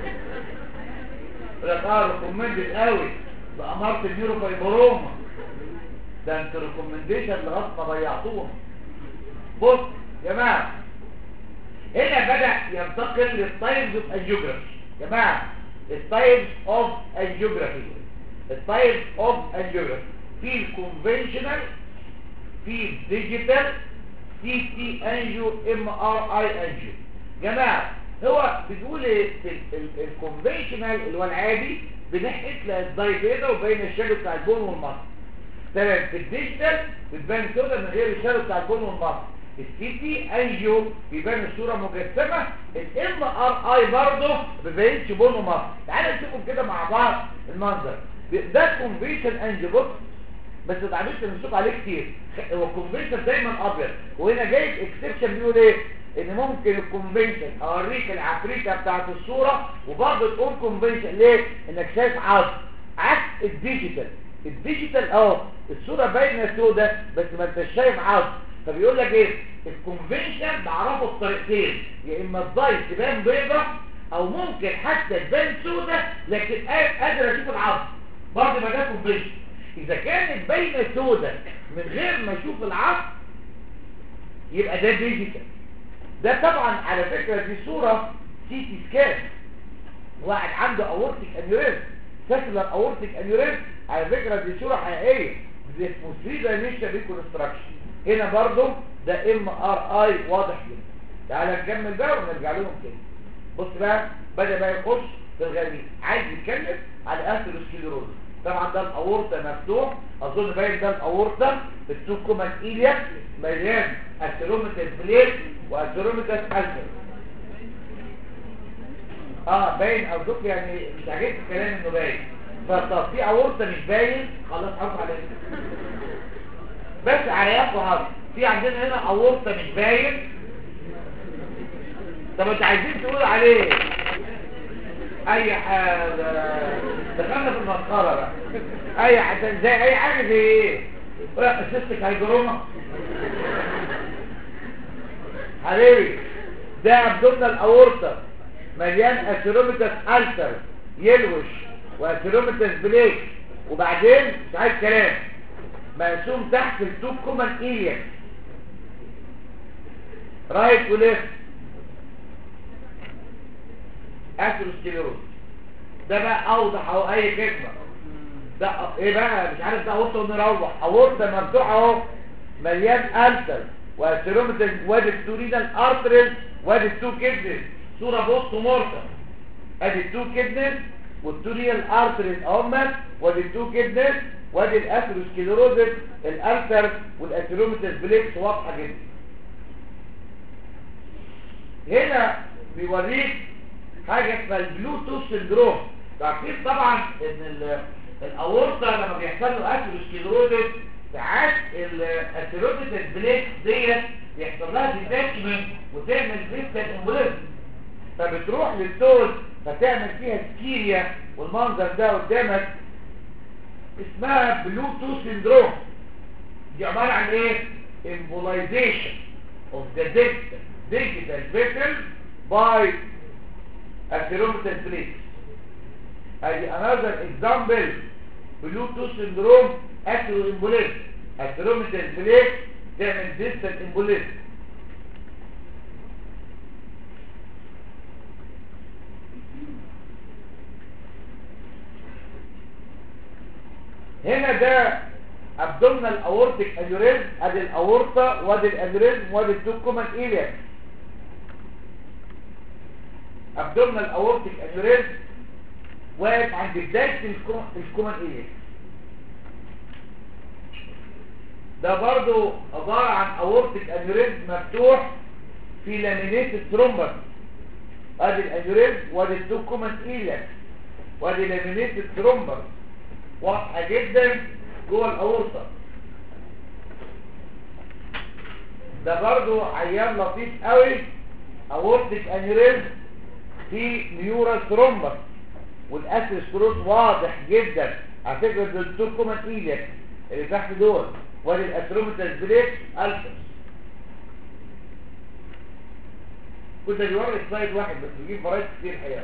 يقول لك اه ريكومند قوي بأمارة النيوروفايبروما. ده انت ريكومنديشن لغايه ما ضيعتونا. بص يا جماعه، هنا بدأ ينتقل للتايبز اوف انجيوجرافي. يا جماعه التايبز اوف انجيوجرافي، التايبز اوف انجيوجرافي في الكونفنشنال، في الديجيتال، سي تي انجيو، ام ار اي انجيو. جماعه هو بيقول ايه في الكونفنشنال اللي هو العادي بنحقق الداي بيضاء وبين الشادو بتاع البون والمصل. تمام. في الديجيتال بتبان سودا من غير الشادو بتاع البون والمصل. السي تي انجيو بيبان الصوره مجسمه. الام ار اي برضه ما بيبينش بون ومصل. تعالوا نشوفهم كده مع بعض المنظر. ده كونفنشن انجيو. بص بس ما تعملش نشوف عليه كتير، هو الكونفنشن دايما ابيض، وهنا جاي اكسبشن بيقول ايه ان ممكن الكونفنشن اوريك العفريته بتاعت الصوره وبرضه تقول كونفنشن. ليه؟ انك شايف عظم. عكس الديجيتال، الديجيتال اه الصوره باينه سودا بس ما انتش شايف عظم. فبيقول لك ايه الكونفنشن بعرفه بطريقتين، يا اما الضاي تبان بيضه او ممكن حتى تبان سودا لكن قادر اشوف العظم برضه. ما ده كونفنشن. اذا كانت باينه سودا من غير ما اشوف العظم يبقى ده ديجيتال. ده طبعا على فكره دي صوره سي تي سكان، واحد عنده اورتيك انيوريزم، ساكلر اورتيك انيوريزم. على فكره دي صوره حقيقيه، دي اسمه ثري دايمنشن ريكونستراكشن. هنا برضو ده ام ار اي واضح جدا. تعالى نكمل بقى ونرجع لهم تاني. بص بقى بدا بقى يخش في الغريب، عايز يتكلم على اثيروسكليروز. طبعا ده الاورطه مفتوح، اظن باين ده الاورطه السوكومان ايلياك مليان اثيروميتال بليت واثيروميتال الفر. اه باين او دوك يعني مش عاجبني الكلام انه باين. فطب في اورطه مش باين خلاص عارف عليه بس عرياق وهذا. في عندنا هنا اورطه مش باين. طب انتوا عايزين تقولوا عليه اي حاجه، دخلنا في المسخره بقى. اي حاجه زي اي حاجه زي ايه؟ سيستك هيجروما حبيبي. ده ابدومينال اورطه مليان اثيروميتال الفر يلوش واثيروميتال بليك، وبعدين مش عايز كلام مقسوم تحت التوب كومان ايلياك رايت وليفت اثيروسكليروز. ده بقى اوضح اهو اي كلمه. ده ايه بقى مش عارف ده اورطه ونروح اورطه مفتوحه اهو مليان الفر واثيروميتال وادي التورينال ارتريز وادي التو كدنس. صوره بوست مورتا ادي التو كدنس والتورينال ارتريز اهمت وادي التو كدنس وادي الاثيروسكليروز الالفر والاثيروميتال بليكس واضحه جدا. هنا بيوريك حاجه اسمها البلوتوث سندروم. عارفين طبعا ان الاورطه لما بيحصل له اثيروسكليروز ساعات الاثيروميتال بليكس ديت بيحصل لها ديتاتشمنت وتعمل فيستال امبوليزم، فبتروح للتول فتعمل فيها سكيريا والمنظر ده قدامك اسمها بلوتوث سندروم. دي عباره عن ايه؟ embolization of the distal digital vessel by atherometal plates. ادي another example بلوتوث سندروم atheroembolism. atherometal plate تعمل distal embolism. هنا ده abdominal aortic aneurysm. ادي الاورطه وادي الانيوريزم وادي التو كومان ايلياك. abdominal aortic aneurysm واقف عند بدايه الكومان ايلياك. ده برضو عباره عن aortic aneurysm مفتوح في لامينيتد ثرومبس. ادي الانيوريزم وادي التو كومان ايلياك وادي لامينيتد ثرومبس واضحه جدا جوه الاورطه. ده برضو عيان لطيف قوي اورتيك انيوريزم في نيورال ثرومبس والاثيروسكليروز واضح جدا. على فكره ده التو كومان ايلياك اللي تحت دول وادي الاثيروميتال بليك الفس. كنت بيوري سلايد واحد بس بيجيب فرايد كتير الحقيقه.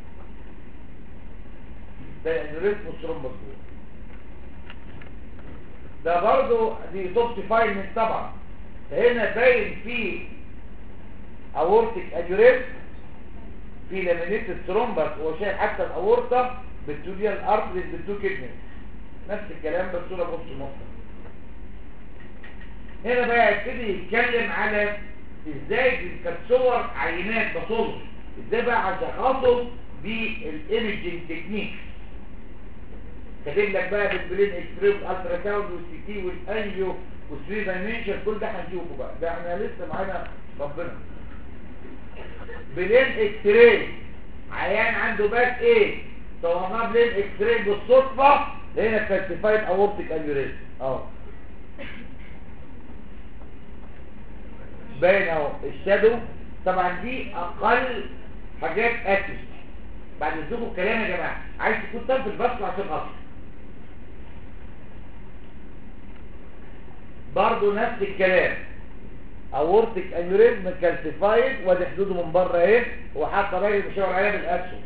ده الانيوريزم والثرومبس دول. ده برضو دي توب فايلمنت طبعا. هنا باين في اورتيك انيوريزم، في لامينيتد ثرومبس، وشايف حتى الاورطه بالتوديال ارتريز بالتو كدني، نفس الكلام بس صوره بص مصر. هنا بقى يبتدي يتكلم على ازاي كانت صور عينات بصور ازاي بقى هشخصه بالايمجنج تكنيك. كاتب لك بقى بالبلين اكس راي والالترا ساوند والسي تي والانجيو والثري دايمنشن، كل ده هنشوفه بقى، ده احنا لسه معانا ربنا. بلين اكس راي عيان عنده باك ايه صورناه بلين اكس راي بالصدفه لقينا كالسيفايد اورتيك انيوريزم اهو باين اهو الشادو. طبعا دي اقل حاجات اكتف. بعد تشوفوا الكلام يا جماعه، عايز تكون طب البصل عشان اصل برضه نفس الكلام، اورتيك انيوريزم كالسيفايد وادي حدوده من بره اهي، وحاطه راجل بيشاور عليها بالاكشن.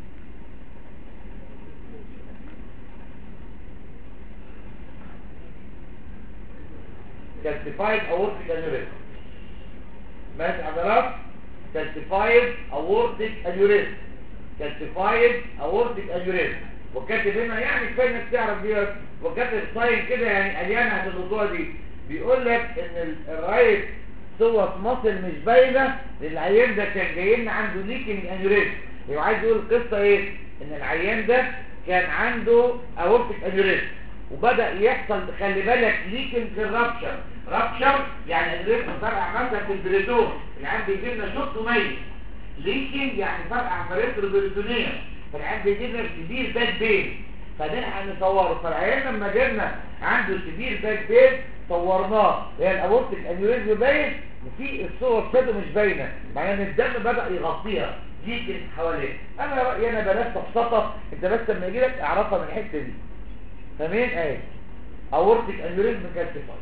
كالسيفايد اورتيك انيوريزم ماشي حضرات، كالسيفايد اورتيك انيوريزم، كالسيفايد اورتيك انيوريزم، وكاتب هنا يعني كفايه انك تعرف دي، وكاتب ساين كده يعني اليانه في الموضوع دي، بيقول لك ان الرايت صوت مصل مش باينه للعيان ده كان جاي لنا عنده ليكنج انيوريزم. هو عايز يقول القصه ايه؟ ان العيان ده كان عنده اورتيك انيوريزم وبدا يحصل خلي بالك ليكنج رابشر. رابشر يعني الريتم فرقع مثلا في البريتون، العيان بيجي لنا شوط ميت. ليكنج يعني فرقع في الريتروبريتونيه، فالعيان بيجي لنا كبير باك بين، فده هنصوره. فالعيان لما جبنا عنده كبير باك بين صورناه، هي الاورتيك انيوريزم باين وفي الصور كده مش باينه، معناه ان الدم بدا يغطيها يجري حواليه. انا رايي انا بلاش تبسطه، انت بس لما يجي لك اعرفها من الحته دي. تمام اهي اورتيك انيوريزم كالسيفايد.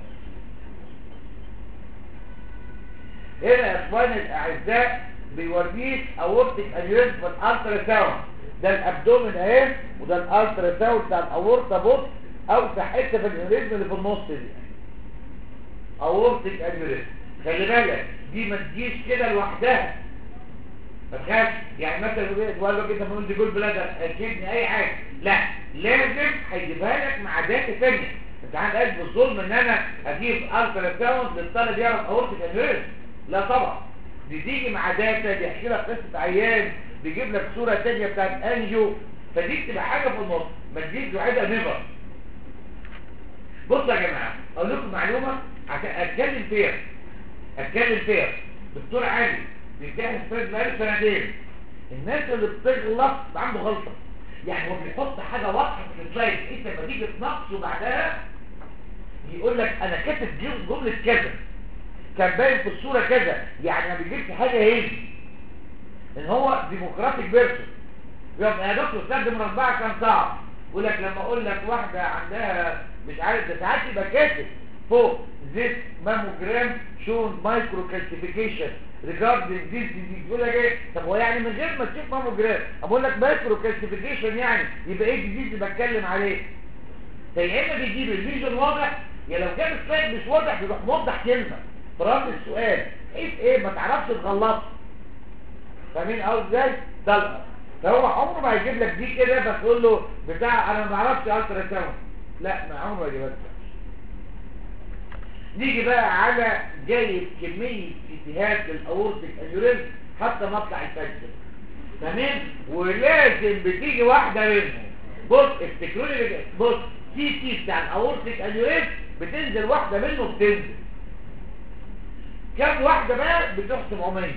هنا يا اخواني الاعزاء بيوريك اورتيك انيوريزم في الالترا ساوند، ده الابدومين اهي وده الالترا ساوند بتاع الاورطه. بص اوسع حته في الانيوريزم اللي في النص دي اورتيك انيوريزم. خلي بالك دي ما تجيش كده لوحدها، ما تخافش. يعني مثلا يقول لك انت بنقول دي جول بلادر اكيدني اي حاجه، لا لازم هيجيبها لك مع داتا ثانيه. انت عندك بالظلم ان انا اجيب الترا ساوند للطالب يعرف اورتيك انيوريزم، لا طبعا دي تيجي مع داتا بيحكي لك قصه عيان، بيجيب لك صوره ثانيه بتاعت انجيو، فدي بتبقى حاجه في النص ما تجيش لوحدها نيفر. بصوا يا جماعه اقول لكم معلومه عشان اتكلم فيها اتكلم فيها دكتور علي بيمتحن فرد بقاله سنتين. الناس اللي بتغلط عنده غلطه، يعني هو بيحط حاجه واضحه في السلايد، انت لما تيجي تناقشه بعدها يقول لك انا كاتب جمله كذا كان باين في الصوره كذا، يعني ما بيجيبش حاجه هنا ان هو ديمقراطيك بيرسون. يبقى يا دكتور استخدم مربعه كان صعب، يقول لك لما اقول لك واحده عندها مش عارف ده ساعات يبقى كاتب فوق this mammogram shown microcalcification regarding this disease. يقول لك ايه؟ طب هو يعني من غير ما تشوف ماموجرام اقول لك microcalcification يعني يبقى ايه الجديد اللي بتكلم عليه؟ يا اما بيجيب الليجن واضح، يا لو جاب السلايد مش واضح بيروح موضح كلمه في راس السؤال ايه ايه ما تعرفش تغلط. فاهمين قوي ازاي؟ ده الأمر. فهو عمره ما هيجيب لك دي كده فتقول له بتاع انا ما اعرفش الترا ساوند، لا ما عمره ما يجيبها. نيجي بقى على جايب كميه اجتهاد للاورتيك انيوريزم حتى مطلع الفجر. تمام؟ ولازم بتيجي واحده منهم. بص افتكروا لي بص سي تي بتاع الاورتيك انيوريزم بتنزل واحده منه بتنزل. كم واحده بقى؟ بتروح سبعمية.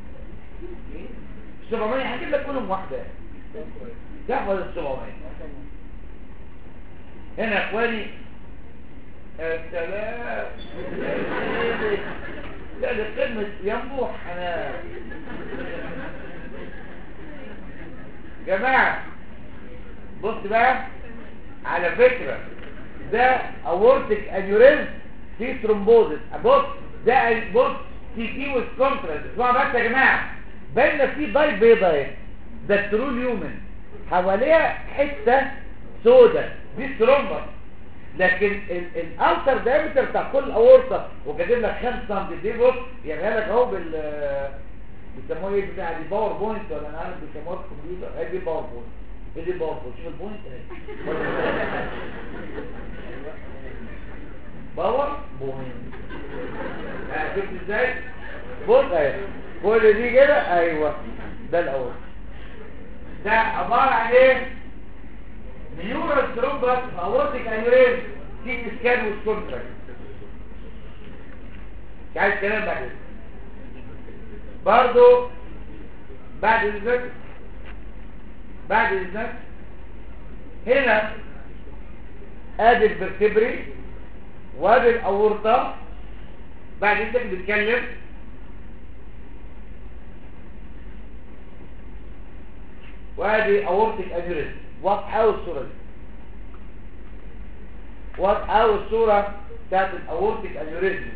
سبعمية هجيب لك كلهم واحده. تحفظ ال سبعمية. هنا يا اخواني السلام. لا ده كلمة ينبوح. انا جماعة بص بقى على فكرة ده اورتيك انيوريزم في ثرومبوزس. بص ده بص تي تي والكونتراست. اسمعوا بس يا جماعة باينه في ضاي بيضة اهي، ده الترول يومن حواليها حتة سودة دي ثرومبس. لكن الاوتر دايمتر بتاع كل اورطه وكاتب لك خمسة سم بص يعني لك اهو بال بيسموه ايه بتاع دي باور بوينت ولا انا عارف بيسموها في الكمبيوتر هي دي باور بوينت هي دي باور بوينت شوف البوينت اهي باور بوينت اه شفت ازاي بص اهي كل دي كده ايوه ده الاول ده عباره عن ايه نيورال ثرومبس اورتيك انيوريزم سي سكان والكونتراكت مش عايز كلام بعد كده برضو بعد اذنك بعد اذنك هنا ادي الفرتبري وادي الاورطه بعد اذنك بتتكلم وادي اورتيك انيوريزم واضحه قوي الصوره دي واضحه قوي الصوره بتاعت الاورتيك انيوريزم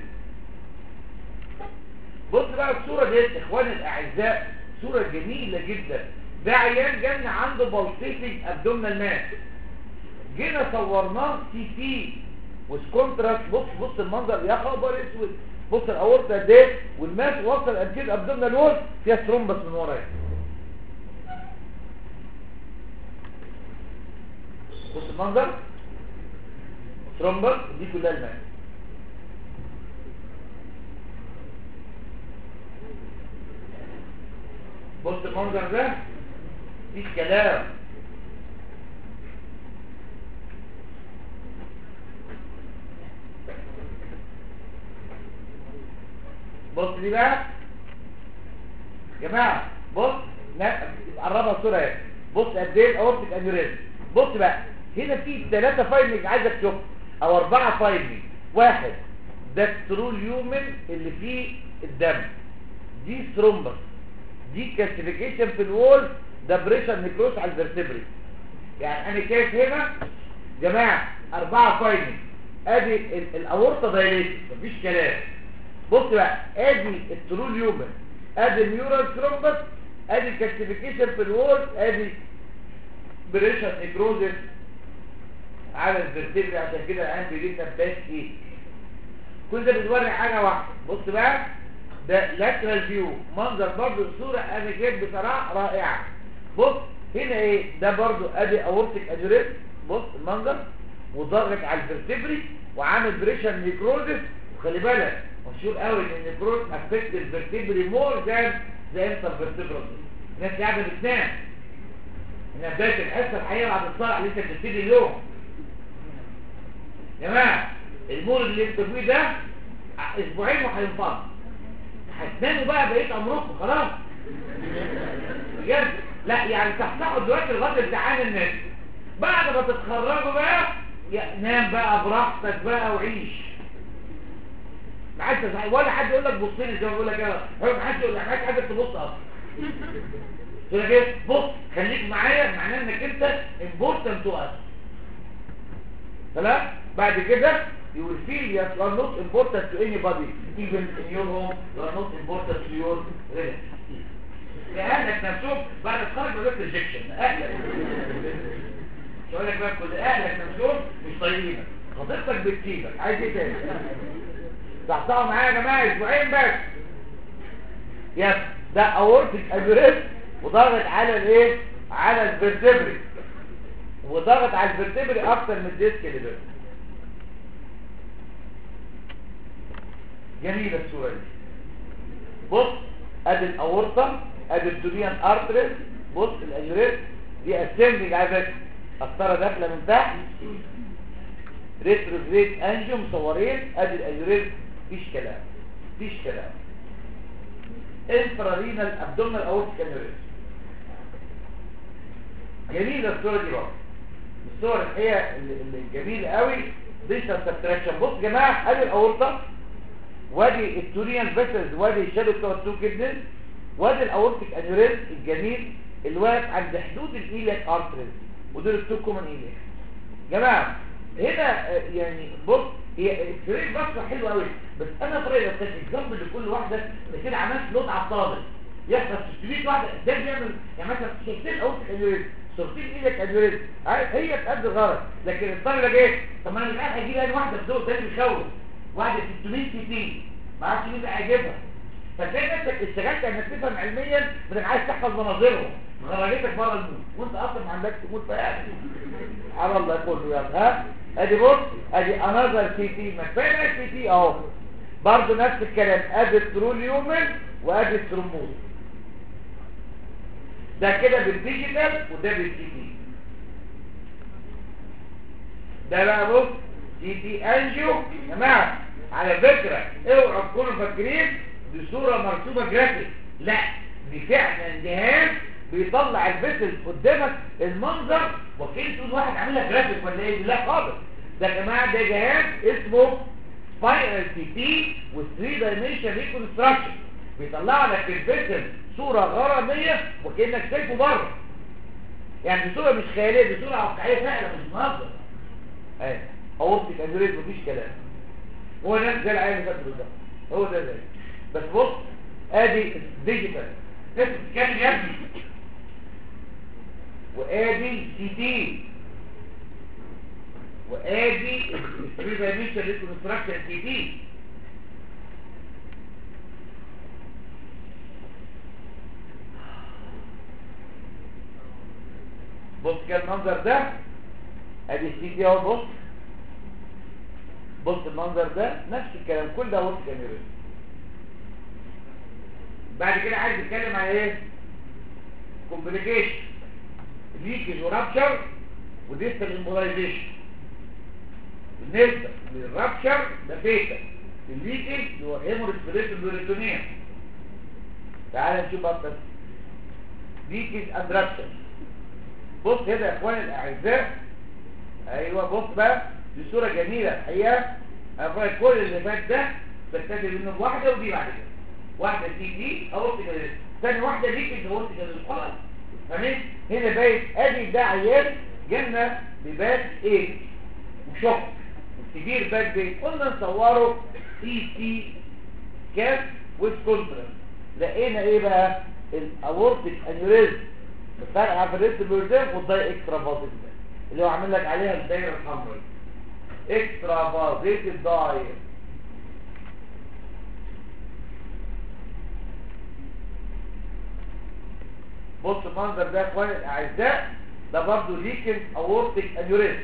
بص بقى الصوره دي اخواني الاعزاء صوره جميله جدا ده عيان جالنا عنده بالسيتنج ابدومينال ماس جينا صورناه سي تي وسكونتراست بص بص المنظر يا خبر اسود بص الاورطه دي والماس وصل قد كده ابدومينال وول فيها ثرومبس من ورايا بص المنظر ثرومبس دي كلها الماس بص المنظر ده مفيش كلام بص دي بقى يا جماعه بص قربها الصوره اهي بص قد ايه الاورتيك انيوريزم بص بقى هنا في ثلاثه فايلنج عايزك تشوف او اربعه فايلنج واحد ده التروليومن اللي فيه الدم دي ثرومبس دي كالسيفيكيشن في الوول ده بريشر نيكروس على الفرتبري يعني انا شايف هنا جماعه اربعه فايلنج ادي الاورطه دايليتد مفيش كلام بص بقى ادي التروليومن ادي النيورال ثرومبس ادي الكالسيفيكيشن في الوول ادي بريشر نيكروزس على الفرتبري عشان كده الان بيجيب نبات ايه كل ده بتوري حاجه واحده بص بقى ده لاترال فيو منظر برضو الصوره انا جايب بصراحه رائعه بص هنا ايه ده برضو ادي اورتيك انيوريزم بص المنظر وضغط على الفرتبري وعامل بريشر نيكروزس وخلي بالك مشهور قوي ان النيكروز افكت الفرتبري مور ذان ذا انترفيرتبرال الناس قاعده بتنام هنا بدايه الحصه الحقيقه بعد الصلاه اللي انت بتبتدي اليوم يا جماعه المور اللي انتوا فيه ده اسبوعين وهينفض هتناموا بقى بقيت عمركم خلاص بجد لا يعني تحتاجوا دلوقتي لغايه امتحان الناس بعد ما تتخرجوا بقى نام بقى براحتك بقى وعيش ما عادش ولا حد يقول لك بص لي زي ما بقول لك كده ما حدش يقول لك ما حدش تبص اصلا تقول لك ايه بص خليك معايا معناه انك انت امبورتنت تو اس خلاص بعد كده you will feel yes you are not important to anybody even in your home you are not important to your relatives لأهلك نفسهم بعد الخارج بقولك ريجكشن أهلك مش هقول لك بقى كل أهلك نفسهم مش طايقينك خطيبتك بتسيبك عايز ايه تاني صحصحوا معايا يا جماعة اسبوعين بس يس ده اورتيك انيوريزم وضغط على الايه على الفرتبري وضغط على الفرتبري اكتر من الديسك اللي بينهم جميلة الصورة دي بص ادي الاورطة ادي الدوليان ارتريس بص الانيوريزم دي اسمبلي عايزك قسطرة داخلة من تحت ريتروجريد انجيو مصورين ادي الانيوريزم مفيش كلام مفيش كلام انفرارينال ابدومينال اورتيك انيوريزم جميلة الصورة دي بقى الصور هي الجميلة قوي ديشن سبتراكشن بص يا جماعة ادي الاورطة وادي التوريان فيسلز وادي الشادو بتوع التو كيدنز وادي الاورتيك انيوريزم الجميل اللي واقف عند حدود الايلياك ارتريز ودول التو كومن ايلياك جماعه هنا يعني بص هي الفريق بصه حلوه قوي بس انا فريق بس الجنب لكل واحده ده كده عملت لود على الطابق يحصل ستمية واحده ده بيعمل يعني مثلا ستين اورتيك انيوريزم تغطيل ايدك انيوريزم هي تأدي الغرض. لكن الطالب لك ايه؟ طب ما انا مش عارف هجيب انا واحده في دول تاني بيخوف واحده ستمية سي تي ما اعرفش مين اللي هيجيبها. فتلاقي نفسك اشتغلت انك تفهم علميا بدك عايز تحفظ مناظرهم غرقتك بره الموت وانت اصلا ما عندكش موت فيعني على الله يقول له يلا. ها ادي بص ادي انذر سي تي ما كفايه سي تي اهو برضه نفس الكلام ادي التروليومن وادي الترومبوز. ده كده بالديجيتال وده بالسي تي. ده بقى بص سي تي انجيو يا جماعه على فكره اوعوا تكونوا فاكرين دي صوره مرسومه جرافيك، لا دي فعلا جهاز بيطلع الفيسل قدامك المنظر وكأن تقول واحد عاملها جرافيك ولا ايه. لا خالص ده يا جماعه ده جهاز اسمه سبايرال سي تي و3 دايمنشن ريكونستراكشن بيطلع لك الفيسل صوره غراميه وكانك شايفه بره. يعني دي صوره مش خياليه دي صوره واقعيه فعلا مش منظر. اهي اوبتيك انيوريزم مفيش كلام. هو نفس زي العين اللي فاتت ده هو ده زي بس بص ادي ديجيتال انت بتتكلم يا ابني وادي سي تي وادي ثري دايمنشن ريكونستراكشن سي تي. بص كده المنظر ده ادي السي تي اهو. بص بص المنظر ده نفس الكلام كل ده وقت كاميرا. بعد كده عايز نتكلم على ايه؟ كومبليكيشن ليكج ورابشر وديستال امبولايزيشن. بالنسبه للرابشر ده فيتا الليكج هو هيموريسبيريشن بيريتونيا. تعال نشوف بقى بس ليكج اند رابشر. بص كده يا اخواني الاعزاء ايوه بص بقى دي صوره جميله الحقيقه. انا كل اللي فات ده بستدل منه واحده ودي بعد كده واحده سي دي او كده ثاني واحده دي كده هو كده خلاص فاهمين. هنا باين ادي ده عيال جالنا بباك ايه وشوك كبير باك بين قلنا نصوره سي تي كاف ويز كونتراست. لقينا ايه بقى الاورتيك انيوريزم الفرق على الريست بيردم والضاي اكسترا فازيت اللي هو عامل لك عليها الدايره الحمراء اكسترا فازيت الداير. بص المنظر ده يا اخواني الاعزاء ده برضه ليكن اورتيك انيوريزم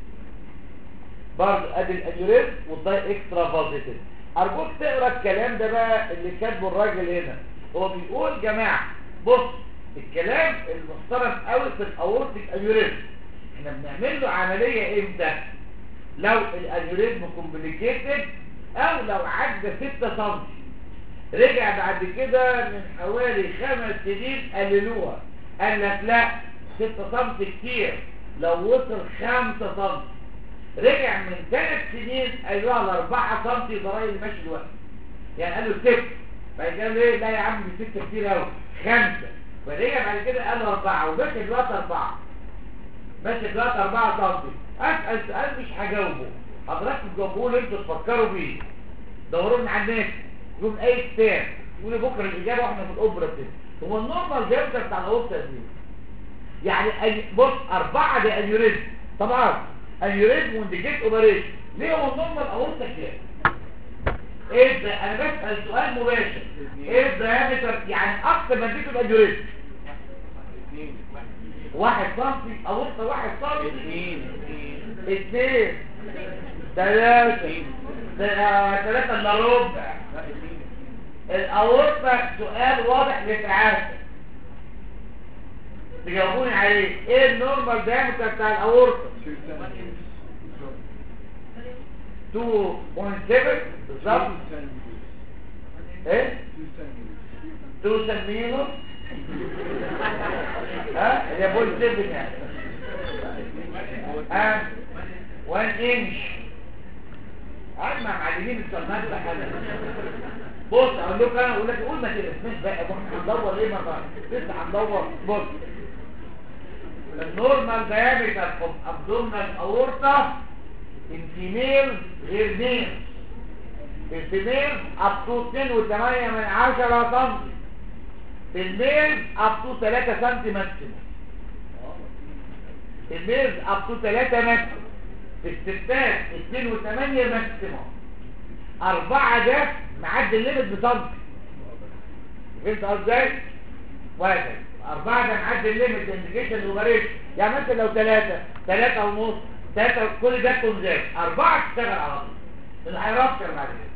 برضه ادي الانيوريزم والضاي اكسترا فازيت. ارجوك تقرا الكلام ده بقى اللي كاتبه الراجل هنا. هو بيقول جماعه بص الكلام المحترم قوي في الاورتيك انيوريزم احنا بنعمل له عمليه امتى؟ لو الانيوريزم كومبليكيتد او لو عدى ستة سم رجع بعد كده من حوالي خمس سنين قللوها قال لك لا ستة سم كتير لو وصل خمسة سم رجع من ثلاث سنين قالوا على أربعة سم ضرايب ماشي الوقت يعني قالوا ستة بعد كده ايه لا يا عم دي ستة كتير قوي خمسة فرجع بعد كده قالوا أربعة وماشي الوقت أربعة ماشي الوقت أربعة سم. أسأل سؤال مش هجاوبه حضراتكم تجاوبوه اللي انتوا تفكروا بيه دوروا من على النت يقول اي كتاب يقول بكره الاجابه واحنا في الاوبرا كده. هو النورمال جابتر بتاع الاوبرا دي يعني بص أربعة دي انيوريزم طبعا انيوريزم وانديكيت اوبريشن ليه هو النورمال اورتا كده ايه ده؟ انا بسأل سؤال مباشر ايه الدايمتر يعني اكتر ما اديته الانيوريزم واحد سنتي اورتا واحد سنتي اثنين اثنين ثلاثة ثلاثة الا ربع. الاورطة سؤال واضح للتعافي تجاوبوني عليه ايه النورمال دايمتر بتاع الاورطة؟ اتنين فاصلة سبعة بالظبط ايه؟ اتنين سنتيمتر ها هي بول سبعة يعني ها واحد انش عاد مع معلمين الصناعات بحالها. بص اقول لكم انا اقول لك قول ما تلفناش بقى هندور ايه ما لسه هندور. بص النورمال دايمتر اوف ابدومينال اورتا الفيميل غير ميل. الفيميل اب تو اتنين وتمانية من عشرة سم الميل اب تو تلاتة سم ماكسيموم. الميلز اب تو ثلاثة ماكسيموم، في الستات اتنين وثمانية ماكسيموم، أربعة ده معدي الليمت بسنتي. فهمت قصدي ازاي؟ واحد أربعة ده معدي الليمت انديكيشن اوبريشن، يعني مثلا لو ثلاثة ثلاثة ونص ثلاثة كل ده كونزاج، أربعة تشتغل على طول اللي هيرابشر بعد كده.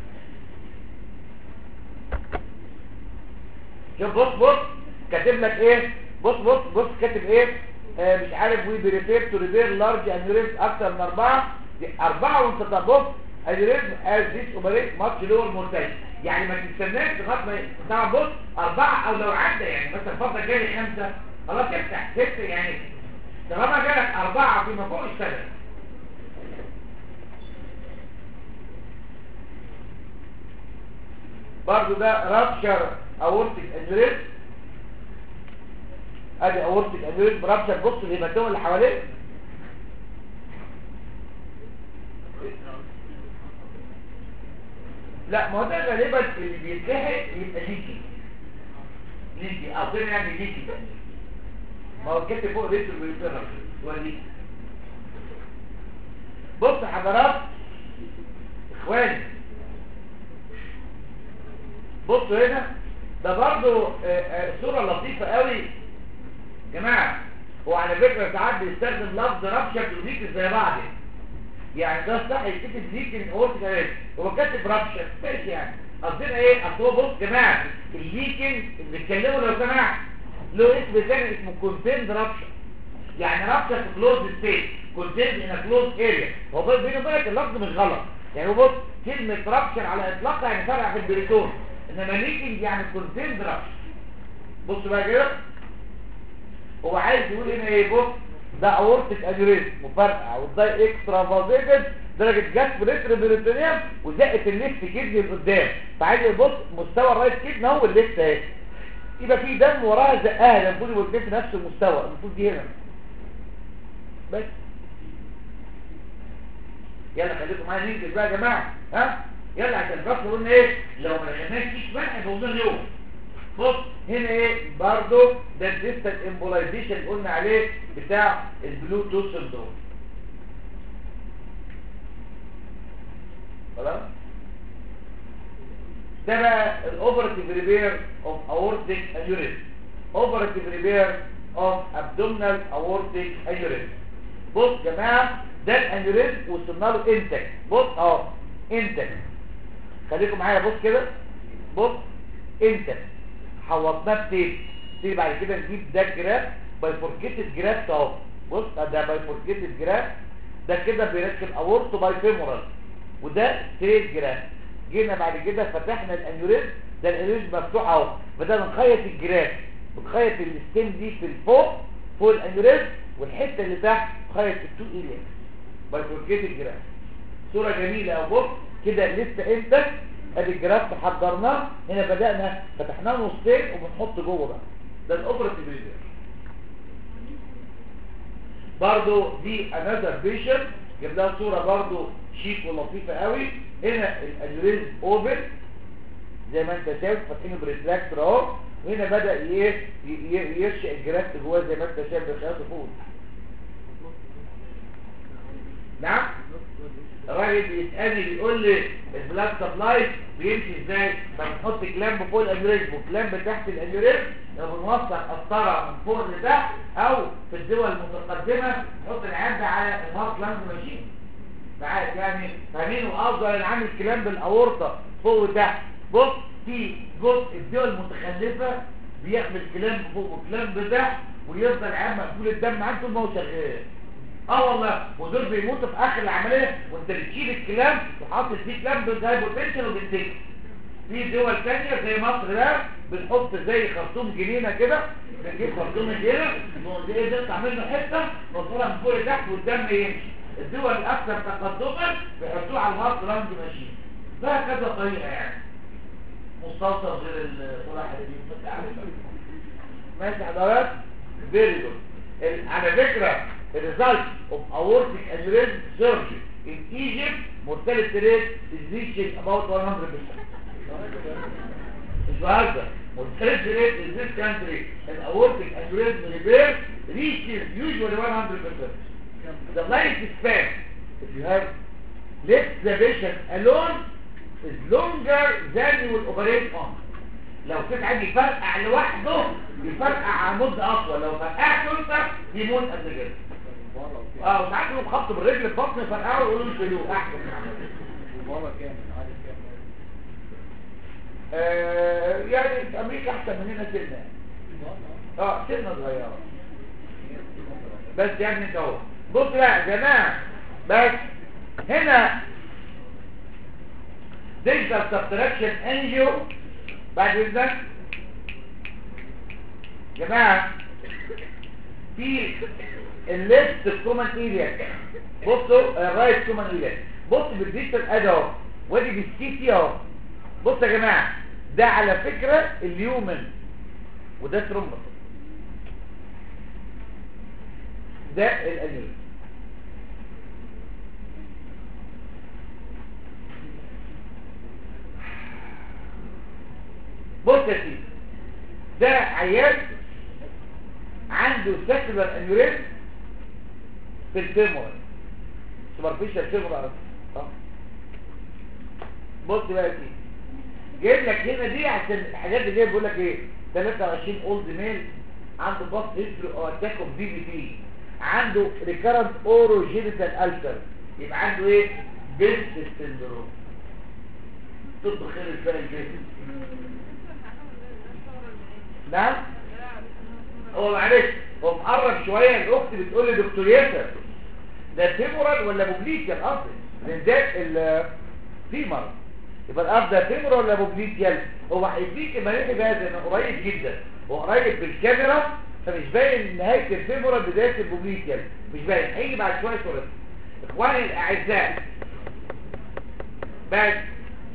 شوف بص بص كاتب لك ايه، بص بص بص كاتب ايه، آه مش عارف وي بريفير تو ريبير لارج انيوريزم اكتر من اربعة، اربعة وانت تبص انيوريزم از ذيس اوبريت ماتش لور مورتاليتي، يعني ما تستناش لغايه ما طبعا بص اربعة او لو عدى يعني مثلا فرضك جالي خمسة خلاص افتح ستة، يعني طالما جالك اربعة فيما فوق اشتغل. برضو ده رابشر اورتيك انيوريزم، ادي اورتيك انيوريزم رابشر، بص الهيماتوم اللي حواليه لا ما هو ده غالبا اللي بيتلحق يبقى ليكي ليكي او كده يعني ليكي، ما هو الكتب فوق ريتر بيتفرج هو ليكي. بص حضرات اخواني بصوا هنا ده برضو صورة لطيفة قوي يا جماعة، وعلى فكرة ساعات بيستخدم لفظ رابشر وليكي زي بعض، يعني ده صح يكتب ليكي من اول كلام هو كاتب رابشر ماشي، يعني قصدنا ايه؟ اصل هو بص يا جماعة الليكن اللي بيتكلموا لو سمحت له اسم تاني اسمه كونتيند رابشر، يعني رابشر في كلوز ستيت كونتيند ان كلوز اريا، هو بس بيني وبينك اللفظ مش غلط، يعني هو بص كلمة رابشر على اطلاقها يعني فرع في البريتون، انما ليكن يعني كونتيند رابشر. بص بقى كده هو عايز يقول هنا ايه، بص ده اورتيك انيوريزم مفرقع والداي اكسترا فازيتد درجه جذب ريتر بريتونيوم وزقت الليفت كدني لقدام، فعايز يبص مستوى الرايت كدني هو الليفت اهي، يبقى في دم وراها زقها، المفروض يبقى الاثنين في نفس المستوى، المفروض دي هنا بس. يلا خليكم معايا ننجز بقى يا جماعه، ها يلا عشان بس قلنا ايه لو ما دخلناش فيش منع بوضوع اليوم. بص هنا ايه برضو ده الديستال امبولايزيشن اللي قلنا عليه بتاع البلوتوث سندروم، خلاص ده بقى الاوبراتيف ريبير اوف اورتيك انيوريزم، اوبراتيف ريبير اوف ابدومينال اورتيك انيوريزم. بص يا جماعه ده الانيوريزم وصلنا له انتك، بص اهو انتك، خليكم معايا بص كده، بص انتك حوطناه بتيب تيجي بعد كده نجيب ده جراف بايفوركيتد جراف اهو، بص ده بايفوركيتد جراف، ده كده بيركب اورتو باي فيمورال، وده ستريت جراف. جينا بعد كده فتحنا الانيوريزم، ده الانيوريزم مفتوح اهو، بدأنا نخيط الجراف، بنخيط الستيم دي في الفوق فوق الانيوريزم، والحته اللي تحت خيط التو ايليكس بايفوركيتد جراف. صوره جميله اهو، بص كده لسه انت ادي الجراف حضرناه، هنا بدأنا فتحناه نصين وبنحط جوه بقى، ده الاوبراتيف ريبير. برضو دي انذر بيشنت جاب لها صوره برضو شيك ولطيفه قوي، هنا الانيوريزم اوبن زي ما انت شايف فاتحينه بريفلاكتور اهو، وهنا بدا ايه يرشق الجراف جواه زي ما انت شايف بخياطه فوق. نعم الراجل بيسالني بيقول لي البلاد سبلاي بيمشي ازاي، فبنحط كلامب فوق الانيوريزم وكلامب تحت الانيوريزم، لو بنوصل قسطره من فوق لتحت او في الدول المتقدمه نحط العيان ده على الهارت لانج ماشين معاك، يعني فاهمين وافضل انا عامل كلامب الاورطه فوق وتحت. بص في جزء الدول المتخلفه بيعمل كلامب فوق وكلامب تحت ويفضل العيان مقفول الدم معاه طول ما هو شغال، اه والله، ودول بيموتوا في اخر العمليه وانت بتشيل الكلام وحاطط فيه كلام زي بوتنشال وبتنتج. في دول ثانيه زي مصر ده بنحط زي خرطوم جنينه كده، بنجيب خرطوم الجنينه ونقول ده نقطع منه حته نوصلها من فوق لتحت والدم يمشي. الدول الاكثر تقدما بيحطوه على الهارت لانج ماشين، ده كذا طريقه يعني مستوصف غير الصلاح دي. ماشي حضرتك فيري جود. على فكره الريزلت اوف اورتيك انيوريزم سيرجري ان ايجيبت mortality rate is reaching about one hundred percent. مش بهزر. mortality rate in this country and aortic aneurysm repair reaches usually one hundred percent. The lifespan, if you have left the patient alone, is longer than you will operate on. لو كنت عندي يفرقع لوحده يفرقع على مدة أطول، لو فرقعته أنت يموت قبل كده. اه وساعات يقوم خبطه بالرجل في بطن يفرقعه ويقولوا له شيلوه أحسن من عمله. المباراة كام؟ عارف كام؟ آه يعني في أمريكا أحسن مننا سنة. اه سنة صغيرة. بس يعني انت اهو. بص بقى يا جماعة، بس هنا digital subtraction angio بعد اذنك جماعة في الليفت كومن ايريا. بصوا الرايت كومن ايريا، بص بالديجيتال ادي اهو وادي بالسي تي اهو. بص يا جماعة ده على فكرة اليومن وده ترومبس، ده الانيل. بص يا سيدي ده عيال عنده سكلر انيوريزم في الفيمور سوبرفيشال فيمور. اه بص بقى يا سيدي جايب لك هنا دي عشان الحاجات اللي جايب بيقول لك ايه ثلاثة وعشرين اولد ميل عنده باص هيستري او اتاك اوف دي بي تي، عنده ريكارنت اورو جينيتال التر، يبقى عنده ايه بيست سندروم. طب خير الفرق الجسم. نعم هو معلش هو مقرب شويه. الاخت بتقول لي دكتور ياسر ده فيمورال ولا بوبليكيال اصلا، لان ده الفيمر يبقى الارض ده فيمورال ولا بوبليكيال. هو هيديك المريح ده لانه قريب جدا، هو قريب بالكاميرا فمش باين نهايه الفيمورال بدايه البوبليكيال، مش باين، هيجي بعد شويه صورته. اخواني الاعزاء بس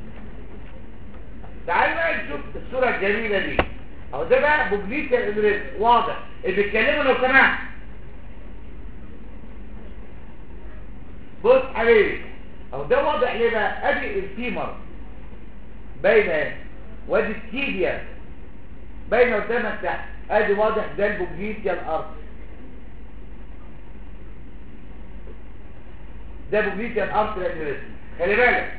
تعالوا بقى نشوف الصوره الجميله دي اهو. ده بقى بوبليكيال انيوريزم واضح اللي بيتكلموا لو سمحت. بص حبيبي اهو ده واضح ليه بقى. ادي الفيمر باينه اهي وادي التيبيا باينه قدامك تحت، ادي واضح ده البوبليكيال ارض، ده بوبليكيال ارض انيوريزم. خلي بالك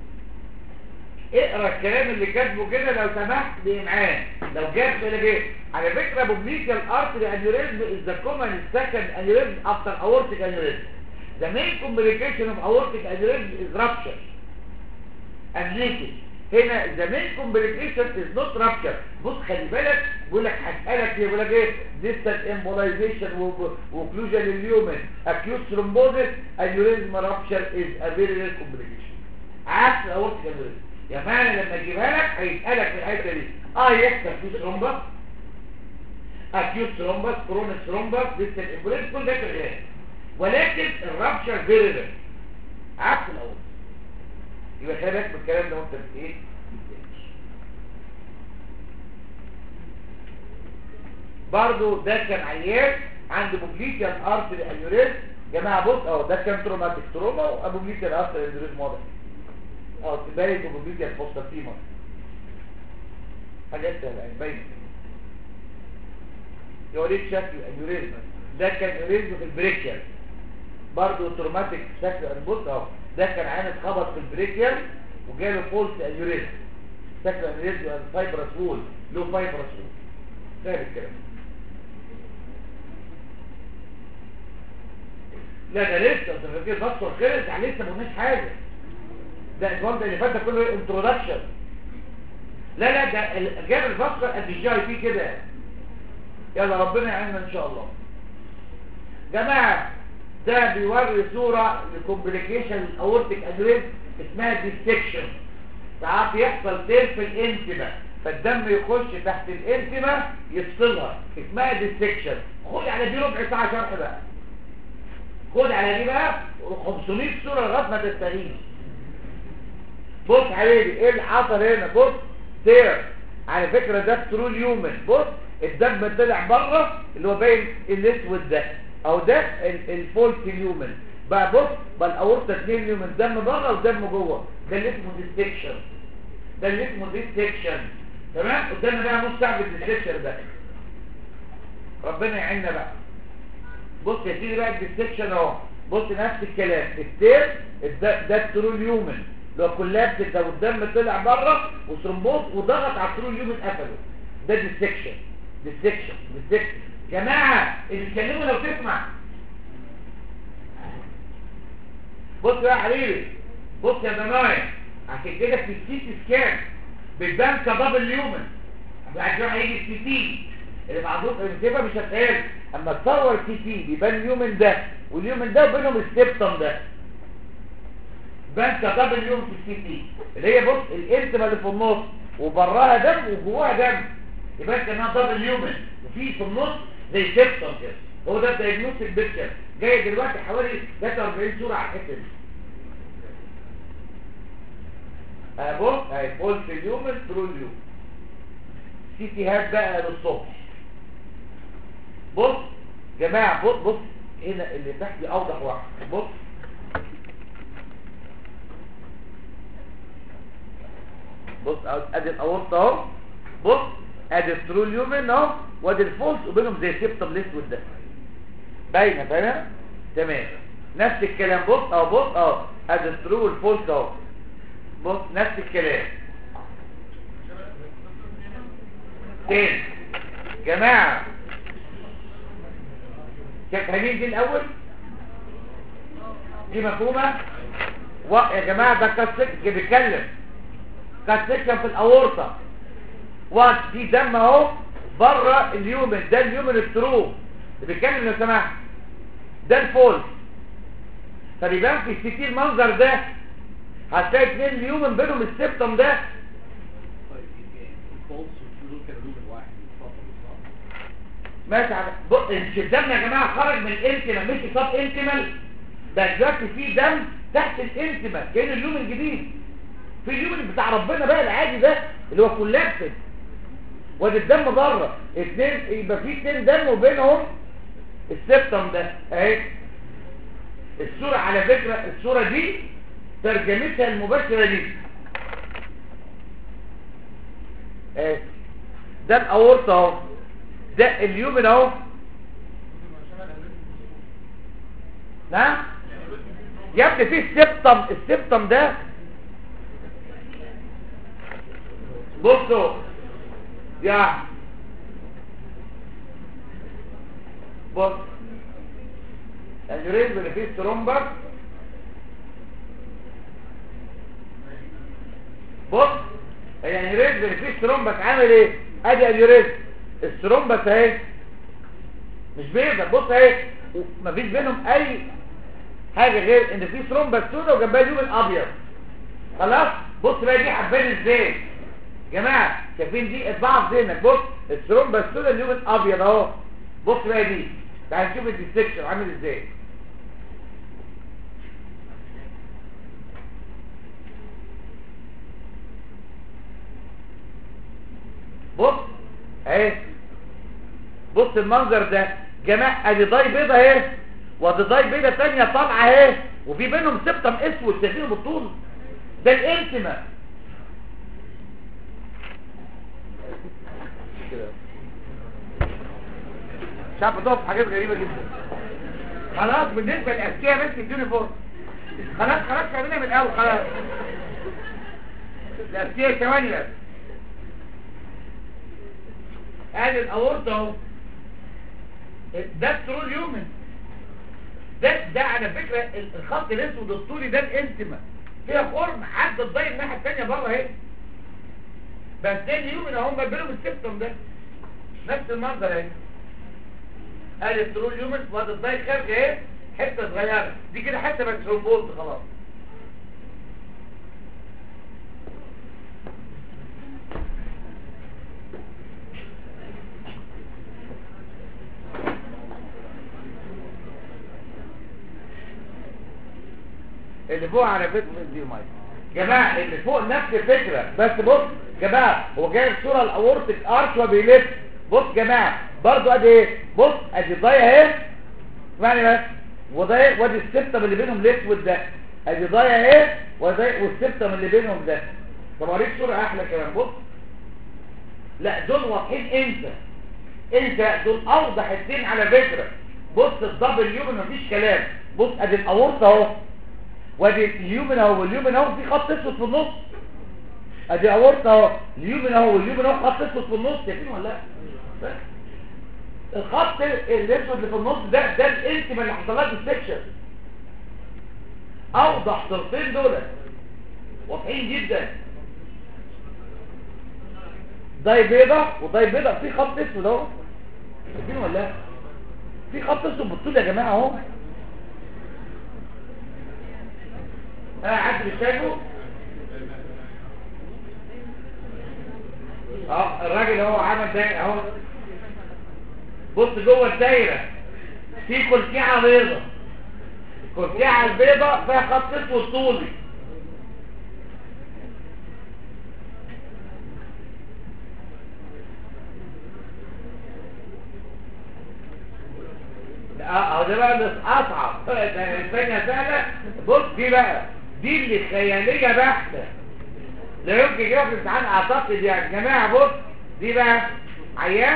اقرا الكلام اللي كاتبه كده لو سمحت بإمعان. لو جاب كده ايه على فكره بوبليكيال ارتري انيوريزم از ذا كومن سكند انيوريزم افتر اورتيك انيوريزم. ذا مين كومبليكيشن اوف اورتيك انيوريزم از رابشر اند ليكج. هنا ذا مين كومبليكيشن از نوت رابشر. بص خلي بالك بيقول لك هسالك ايه، بيقول لك ايه ديستال امبولايزيشن وكلوجن اليومن اكيوت ثرومبوزيس انيوريزم رابشر از ا فيري رير كومبليكيشن عكس الاورتيك انيوريزم. يا معنى لما اجيبها لك هيسالك في الحته دي اه يحصل في ثرومبس اكيوت ثرومبس كرونيك ثرومبس ديستال امبوليزم كل ده شغال، ولكن الرابشر فيري رير عكس الاول. يبقى خلي بالك من الكلام ده وانت ايه. برضه ده كان عيان عنده بوبليكيال ارتري انيوريزم. جماعه بص اهو ده كان تروماتيك تروما وبوبليكيال ارتري انيوريزم واضح اه تبين بوبليكيال فوسطا فيما حاجات سهله يعني باينه. يوريك شكل انيوريزم ده كان انيوريزم في البريكيال برضه تروماتيك شكل. بص اهو ده كان عين اتخبط في البريكيال وجاله فولس انيوريزم شكل انيوريزم فايبرس وول له فايبرس وول. فاهم الكلام؟ لا ده لسه انت فاكر بصوا خلص يعني لسه ما قلناش حاجه. ده الجواب اللي فات ده كله انترودكشن. لا لا ده جاب الفصل قد الجي اي بي كده. يلا ربنا يعيننا ان شاء الله. جماعه ده بيوري صوره لكومبليكيشن الاورتيك انيوريزم اسمها ديسكشن. ساعات يحصل تير في الانتما فالدم يخش تحت الانتما يفصلها اسمها ديسكشن. خد على دي ربع ساعه شرح بقى. خد على دي بقى خمسمية صوره لغايه ما تستهين. بص حبيبي ايه اللي حصل هنا. بص سير على فكره ده ثرو اليومن. بص الدم طلع بره اللي هو باين الاسود ده او ده الفولت اليومن بقى. بص بقى الاورطه اتنين يومن دم بره ودم جوه. ده اللي اسمه ديسكشن. ده اللي اسمه ديسكشن. تمام. قدامنا بقى نص ساعه في الديسكشن ده، ربنا يعيننا بقى. بص يا سيدي بقى الديسكشن اهو، بص نفس الكلام، التير ده, ده التروليومن لو كولابس ده والدم طلع بره وثرومبوز وضغط على التروليومن قفله، ده ديسكشن ديسكشن ديسكشن. جماعه اللي بيتكلموا لو تسمع، بص بقى يا حبيبي، بص يا ضنايا، عشان كده في السي تي سكان بتبان كدبل يومن، بعد كده هيجي السي تي اللي بعضهم الكتابه مش هتقال، اما تصور السي تي بيبان اليومن ده واليومن ده وبينهم السبتم ده، بان كدبل يوم في السي تي اللي هي بص الانتما اللي في النص وبراها دم وجواها دم، يبقى كانها دبل يومن وفي في النص زي سبتم كده. هو ده الدايجنوستيك بيكتشر جاي دلوقتي حوالي ثلاثة وأربعين صوره على الحته دي. اهو اهي فول في اليومن ترو اليوم، سي تي هات بقى للصبح. بص جماعه، بص بص هنا اللي تحت دي اوضح واحد، بص بص ادي الاورطه اهو، بص ادي الترو اليومن اهو، وادي الفولس وبينهم زي سيبتم الاسود ده باينه فاهم؟ تمام. نفس الكلام بص اهو، بص اهو ادي الترو والفولس اهو، بص نفس الكلام تاني. جماعه فاهمين دي الاول؟ دي مفهومه؟ و... يا جماعه ده كاسك بيتكلم كاسكشن في الاورطه، وقت في دم اهو بره اليومن ده، اليومن الترو اللي بيتكلم لو سمحت، ده الفولس. فبيبان في السي تي المنظر ده، هتلاقي اتنين اليومن بينهم السبتم ده. ماشي على بص الدم يا جماعه خرج من الانتما مش صاب انتمال، ده دلوقتي في دم تحت الانتما كأن اليومن جديد، في اليومن بتاع ربنا بقى العادي ده اللي هو كولابس، وادي الدم بره اتنين، يبقى في اتنين دم وبينهم السبتم ده اهي. الصوره على فكره الصوره دي ترجمتها المباشره دي اهي، ده الاورطه اهو، ده اليومن اهو. نعم يا ابني في السبتم، السبتم ده بصوا يا بص اليوريز اللي فيه الترومبر، بص اليوريز اللي فيه الترومبس عامل ايه؟ ادي اليوريز الترومبس اهي مش بيضة، بص اهي مفيش بينهم اي حاجه غير ان في ترومبس سودا وجنبها اليومن ابيض. خلاص بص بقى دي حبان ازاي جماعه، شايفين دي اطباع في ذهنك، بص الترومبس سودا اليومن ابيض اهو، بص بقى دي، تعال نشوف الديسكشن عامل ازاي. بص اهي، بص المنظر ده جماعه، ادي ضاي بيضه اهي وادي ضاي بيضه ثانيه طالعه اهي، وفي بينهم سبتم اسود شايفينه بالطول، ده الانتما مش عارف بتقف حاجات غريبه جدا. خلاص بالنسبه للاساسيه بس ادوني فوق، خلاص خلاص خلينا من الاول، خلاص الاساسيه ثواني. ادي الاورطه اهو، ده الترو اليومن ده ده على فكره الخط الاسود الطولي ده الانتما فيها خرم عدى الضي الناحيه الثانيه بره اهي، بس ده اليومن اهو ما بينهم السبتم ده نفس المنظر اهي. ادي الترو اليومن وادي الضي خارج اهي حته صغيره دي كده حته بس ترومبوز خلاص. اللي فوق على فكره دي مايك جماعه، اللي فوق نفس الفكره، بس بص جماعه هو جايب صوره الاورتيك ارش وبيلف، بص جماعه برضو ادي ايه، بص ادي ضايه اهي اسمعني بس، وضايه وادي السبتم اللي بينهم الاسود ده، ادي ضايه اهي وضايه والسبتم اللي بينهم ده. طب اوريك صوره احلى كمان، بص لا دول واضحين امتى امتى دول اوضح اتنين على فكره. بص الدبل اليومن مفيش كلام. بص ادي الاورطه اهو وادي اليومن اهو واليومن اهو في خط اسود في النص. ادي اورطه اهو اليومن اهو واليومن اهو خط اسود في النص. شايفين ولا لا؟ بس الخط الاسود اللي في النص ده ده الانتما اللي حصل لها ديسكشن. اوضح صورتين دول واضحين جدا. داي بيضة وداي بيضة في خط اسود اهو. شايفين ولا لا؟ في خط اسود بالطول يا جماعه اهو. ها حد مش شايفه؟ اه الراجل اهو عمل دايره اهو. بص جوه الدايره في كلكعه بيضة. الكلكعه البيضة فيها خط اسود طولي. اه ده بقى اللي اصعب. الثانيه سهله. بص دي بقى دي اللي خياليه بحته لا يمكن يجيبها في الامتحان اعتقد يا جماعه. بص دي بقى عيان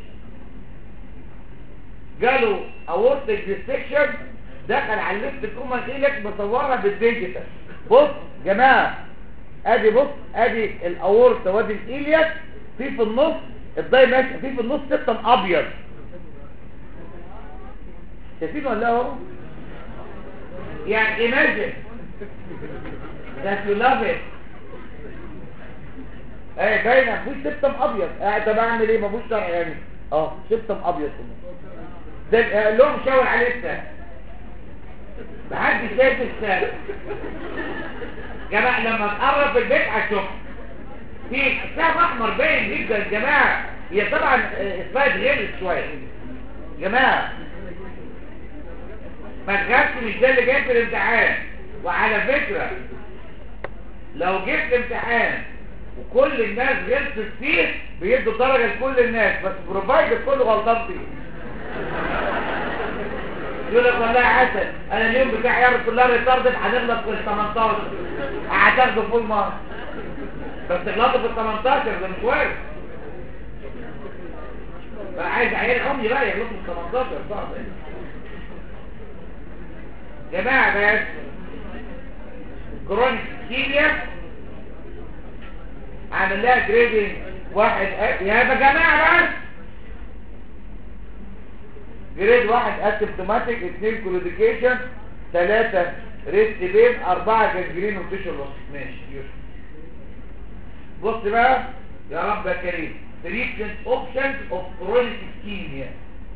جاله اورتيك ديسكشن دخل على الليفت كومن ايلك مصورها بالديجيتال. بص جماعه ادي بص ادي الاورطه وادي الايلياك في في النص الضي ماشي في في النص سبتم ابيض. شايفين ولا اهو؟ يعني imagine that you love it. ايه باينه مفيش سبتم ابيض. اه طب اعمل ايه؟ مفيش شرع يعني. اه سبتم ابيض ده لهم شاور عليه السهل. محدش شايف السهل جماعه. لما تقرب البيت هتشوف في سهم احمر باين جدا يا جماعه. هي طبعا اسمها غير شويه جماعه. ما تخافش مش ده اللي جاي في الامتحان. وعلى فكره لو جبت امتحان وكل الناس غلطت فيه بيدوا درجه لكل الناس بس بروفايد كله غلطان فيه. يقول لك والله يا عسل انا اليوم بتاعي يا كلها ريتاردد هنغلط في ال تمنتاشر هتاخده فول مارك بس تغلطوا في ال تمنتاشر ده مش وارد. بقى عايز عيال امي بقى يغلطوا في ال تمنتاشر صعب يا جماعه. بس كرونيك كيميا عامل لها جريدنج واحد يا جماعه. بس جريد واحد اسيمتوماتيك، اثنين كلوديكيشن، ثلاثة ريست بين، أربعة جنجرين وتيشو لوس. ماشي يوسف. بص بقى يا رب يا كريم treatment options of chronic ischemia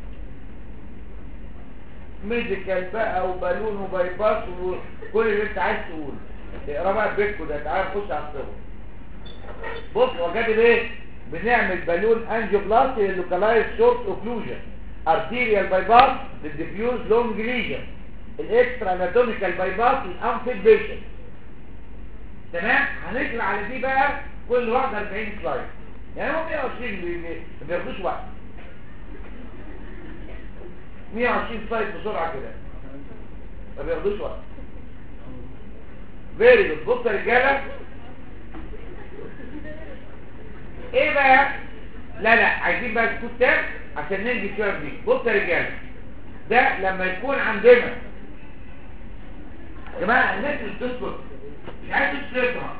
ميديكال بقى وبالون وبايباس وكل اللي انت عايز تقوله. اقرا بقى بيتكو ده. تعالى نخش على الصور. بص هو كاتب ايه؟ بنعمل بالون انجيوبلاستي للوكالايز شورت اوكلوجن، ارتيريال بايباس للديفيوز لونج ليجن، الاكسترا اناتوميكال بايباس للانفيد بيشن. تمام؟ هنشرح على دي بقى كل واحده أربعين سلايد. يعني هو مية وعشرين ما بياخدوش وقت. مية وعشرين سلايد بسرعه كده ما بياخدوش وقت. فيري جود. بص يا رجاله ايه بقى؟ لا لا عايزين بقى سكوت تام عشان ننجي شويه دي. بص يا رجاله ده لما يكون عندنا يا جماعه الناس اللي بتسكت مش عايز تسكتها.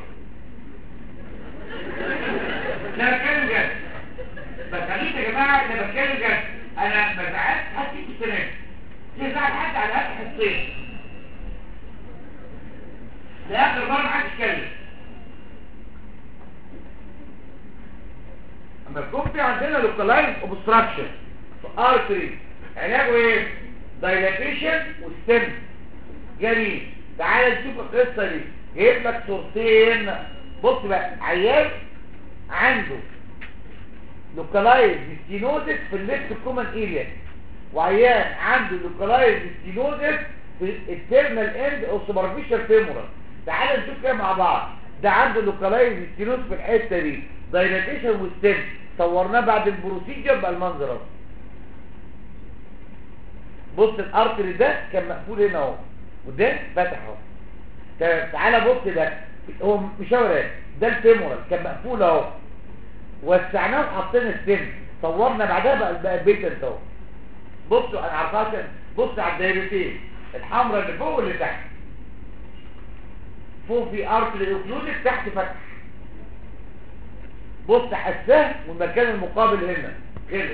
لا بتكلم جد بس خليك يا جماعه انا بتكلم جد. انا ما زعلت حد في السنه دي زعل حد على اخر حصتين لاخر مره ما حدش يتكلم. اما يكون في عندنا لوكالايز اوبستراكشن في ارتري علاجه ايه؟ دايلاتيشن وستم. جميل. تعال نشوف القصه دي. جايب لك صورتين. بص بقى عيال عنده لوكالايز ستينوزس في الليفت كومن اريا وعيان عنده لوكالايز ستينوزس في التيرنال اند او سوبرفيشال فيمورال. تعال نشوف كده مع بعض. ده عنده لوكالايز ستينوزس في الحته دي دايلاتيشن وستم. صورناه بعد البروسيجر بقى المنظر اهو. بص الارتري ده كان مقفول هنا اهو وده فتح اهو. تعالى بص ده هو مشاور اهي. ده الفيمورال كان مقفول اهو وسعناه وحطينا السن، صورنا بعدها بقى بقى البيت انت اهو. بصوا انا عارفها كده، بص على الدايرتين الحمراء اللي فوق واللي تحت. فوق في ارتري اوكلوزيف، تحت فتح. بص حساه والمكان المقابل هنا كده.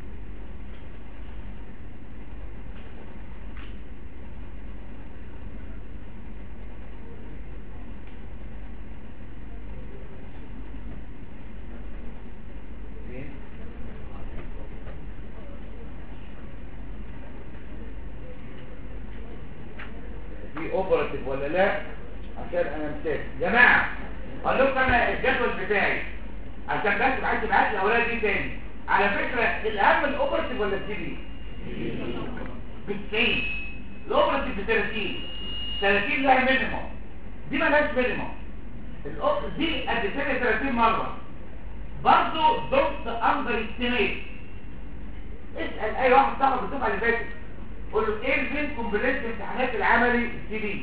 في اوبراتيف ولا لا؟ عشان انا مسافر يا جماعه. اقول لكم انا الجدول بتاعي عشان بس عايز ابعت الاولاد دي تاني. على فكره الاهم الاوبراتيف ولا السي بي؟ ب تسعين. الاوبراتيف ب ثلاثين. ثلاثين لها مينيموم، دي مالهاش مينيموم. الاوبراتيف دي قد كده ثلاثين مره. برضه دونت اندر استيميت. اسال اي واحد صاحبك الدفعه اللي فاتت قول له ايه الفين كومبليت امتحانات العملي السي بي.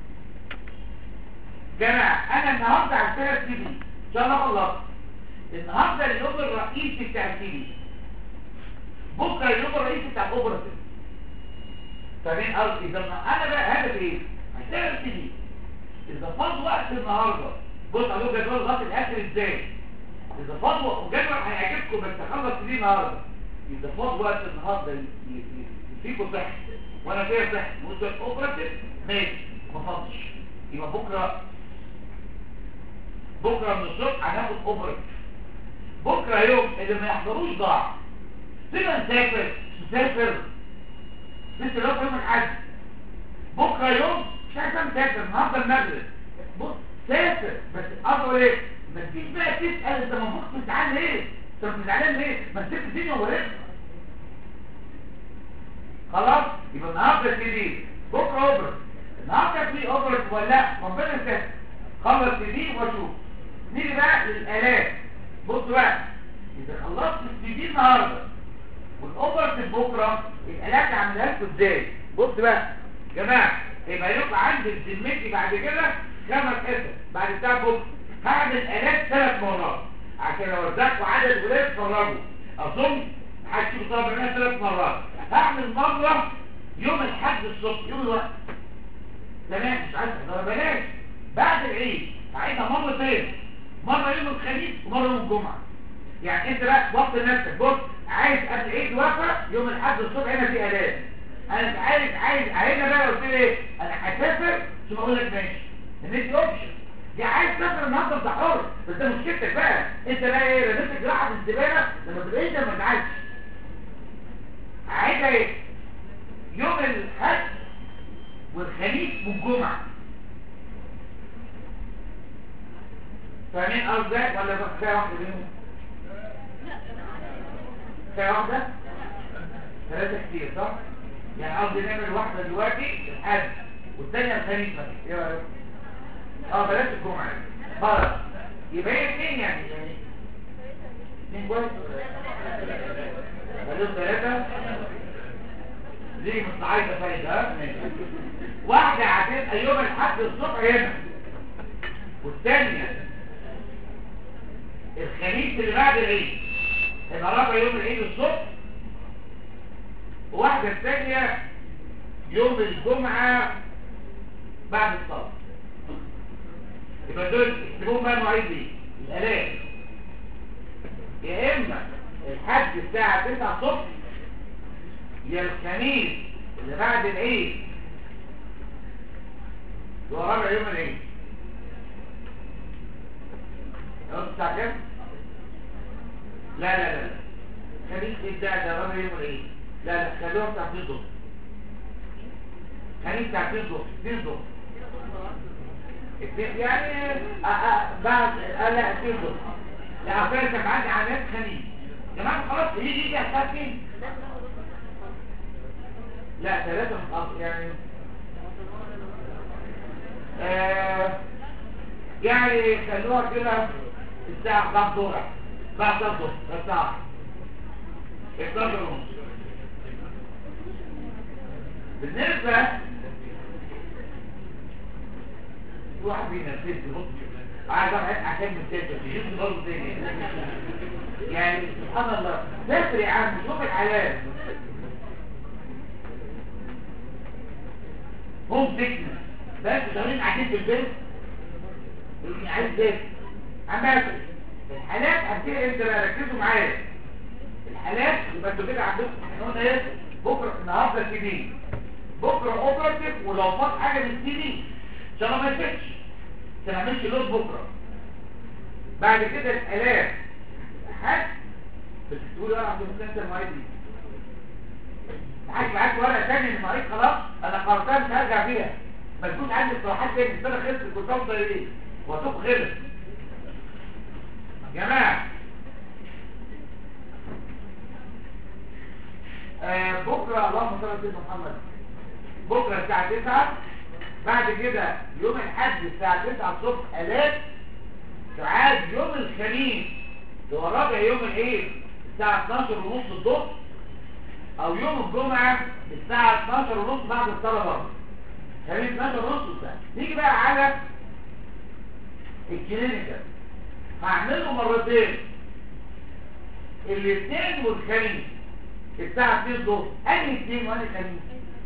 جماعه انا النهارده هشتغل سي بي ان شاء الله خلصت. النهارده اليوم الرئيسي بتاع السي بي، بكره اليوم الرئيسي بتاع الاوبراتيف. فاهمين قصدي؟ اذا انا بقى هدفي ايه؟ هشتغل سي بي. اذا فاض وقت النهارده بص على جدول لغايه الاخر ازاي. اذا فاض وجدول هيعجبكم بس هخلص سي بي النهارده. اذا فاض وقت النهارده فيكم صح وانا فيها صح وانت الاوبراتيف ماشي، ما فاضش يبقى بكره بكره من الصبح هناخد اوبراتيف. بكره يوم اللي ما يحضروش ضاع. سيبنا نسافر نسافر لسه لو يوم الحد. بكره يوم مش عايز نسافر النهارده المغرب. بص سافر بس اقول ايه؟ ما تجيش بقى تسال انت المفروض تزعل ليه؟ انت زعلان ليه؟ ما تسيب الدنيا وورثها. خلاص يبقى النهارده سي دي بكره اوبر. النهارده في اوبر ولا لا؟ ربنا يسهل. خلص سي دي واشوف. نيجي بقى للالات. بص بقى اذا خلصت السي دي النهارده والاوبر بكره الالات عاملها لكم ازاي؟ بص بقى يا جماعه يبقى يبقى عندي ذمتي بعد كده خمس حصص بعد بتاع بكره. هعمل الالات ثلاث مرات عشان اوزعكم عدد ولاد تتفرجوا. اظن هتشوفوا طبعا انا ثلاث مرات. هعمل مره يوم الاحد الصبح يوم الوقت. تمام مش عايز احضر بلاش. بعد العيد هعيدها مرتين، مره يوم الخميس ومره يوم الجمعه. يعني انت بقى وقت نفسك. بص عايز قبل العيد وقفه يوم الاحد الصبح هنا في اداه. انا مش عايز عايز هنا بقى قلت لي ايه؟ انا هسافر ثم اقول لك ماشي. ان دي اوبشن. دي عايز تسافر النهارده انت حر بس ده مشكلتك بقى. انت بقى ايه؟ رميت جراحه في الزباله لما تبقى انت ما تزعلش. عايزها ايه؟ يوم الاحد والخميس والجمعه. فاهمين قصدي ولا كفايه واحده منهم؟ كفايه واحده؟ ثلاثه كتير صح؟ يعني قصدي نعمل واحده دلوقتي الحد والثانيه الخميس مثلا. ايه رايك؟ اه بلاش الجمعه خلاص. يبقى هي اثنين يعني يعني اثنين كويس. خليهم ثلاثه ليه مش عايزه فايده. ها ماشي. واحده هتبقى يوم الاحد الصبح هنا والثانيه الخميس اللي بعد العيد يبقى رابع يوم العيد الصبح. وواحده الثانيه يوم الجمعه بعد الصلاه. يبقى دول اكتبوهم بقى المواعيد دي الالات. يا اما الحد الساعه تسعة الصبح يا الخميس اللي بعد العيد هو رابع يوم العيد. قلت الساعه كام؟ لا لا لا لا خميس ابداع ده رابع يوم العيد. لا لا خلوها ساعتين الظهر. خميس ساعتين الظهر اثنين الظهر يعني أ أ بعد لا اثنين الظهر. لا اصل كان عندي عمليات خميس يا جماعه خلاص يجي يجي الساعه فين؟ لا ثلاثة متأخر يعني آه يعني خلوها كده الساعة بعد الظهر بعد الظهر الساعة احداشر ونص. بالنسبة واحد بينفذ بص عايز عشان مستشفى يجيب برضه تاني يعني سبحان الله سافر يا عم شوف الحالات هم سكنة بس شغالين قاعدين في البيت اللي عايز ايه عم الحالات هتيجي انت بقى ركزوا معايا الحالات يبقى انتوا كده عندكم احنا قلنا ايه بكره النهارده سي دي بكره اوبراتيف ولو فات حاجه من السي دي ان شاء الله ما يفتش ما نعملش لود بكره بعد كده الالات حد بس تقول انا عشان انت المواعيد دي معاك معاك ورقه ثانيه من المواعيد خلاص انا قررتها مش هرجع فيها ما تكونش عندي اقتراحات تاني السنه خلصت كنت افضل ايه واسوق غلط يا جماعه آه بكره اللهم صل على سيدنا محمد بكره الساعه تسعة بعد كده يوم الاحد الساعه تسعة الصبح الات تعاد يوم الخميس اللي هو رابع يوم العيد الساعه اتناشر ونص الظهر او يوم الجمعه الساعه اتناشر ونص بعد الصلاه برضه خميس اتناشر ونص الساعه نيجي بقى على الكلينيكال هعمله مرتين الاثنين والخميس الساعه اتنين الظهر انهي اثنين وانهي خميس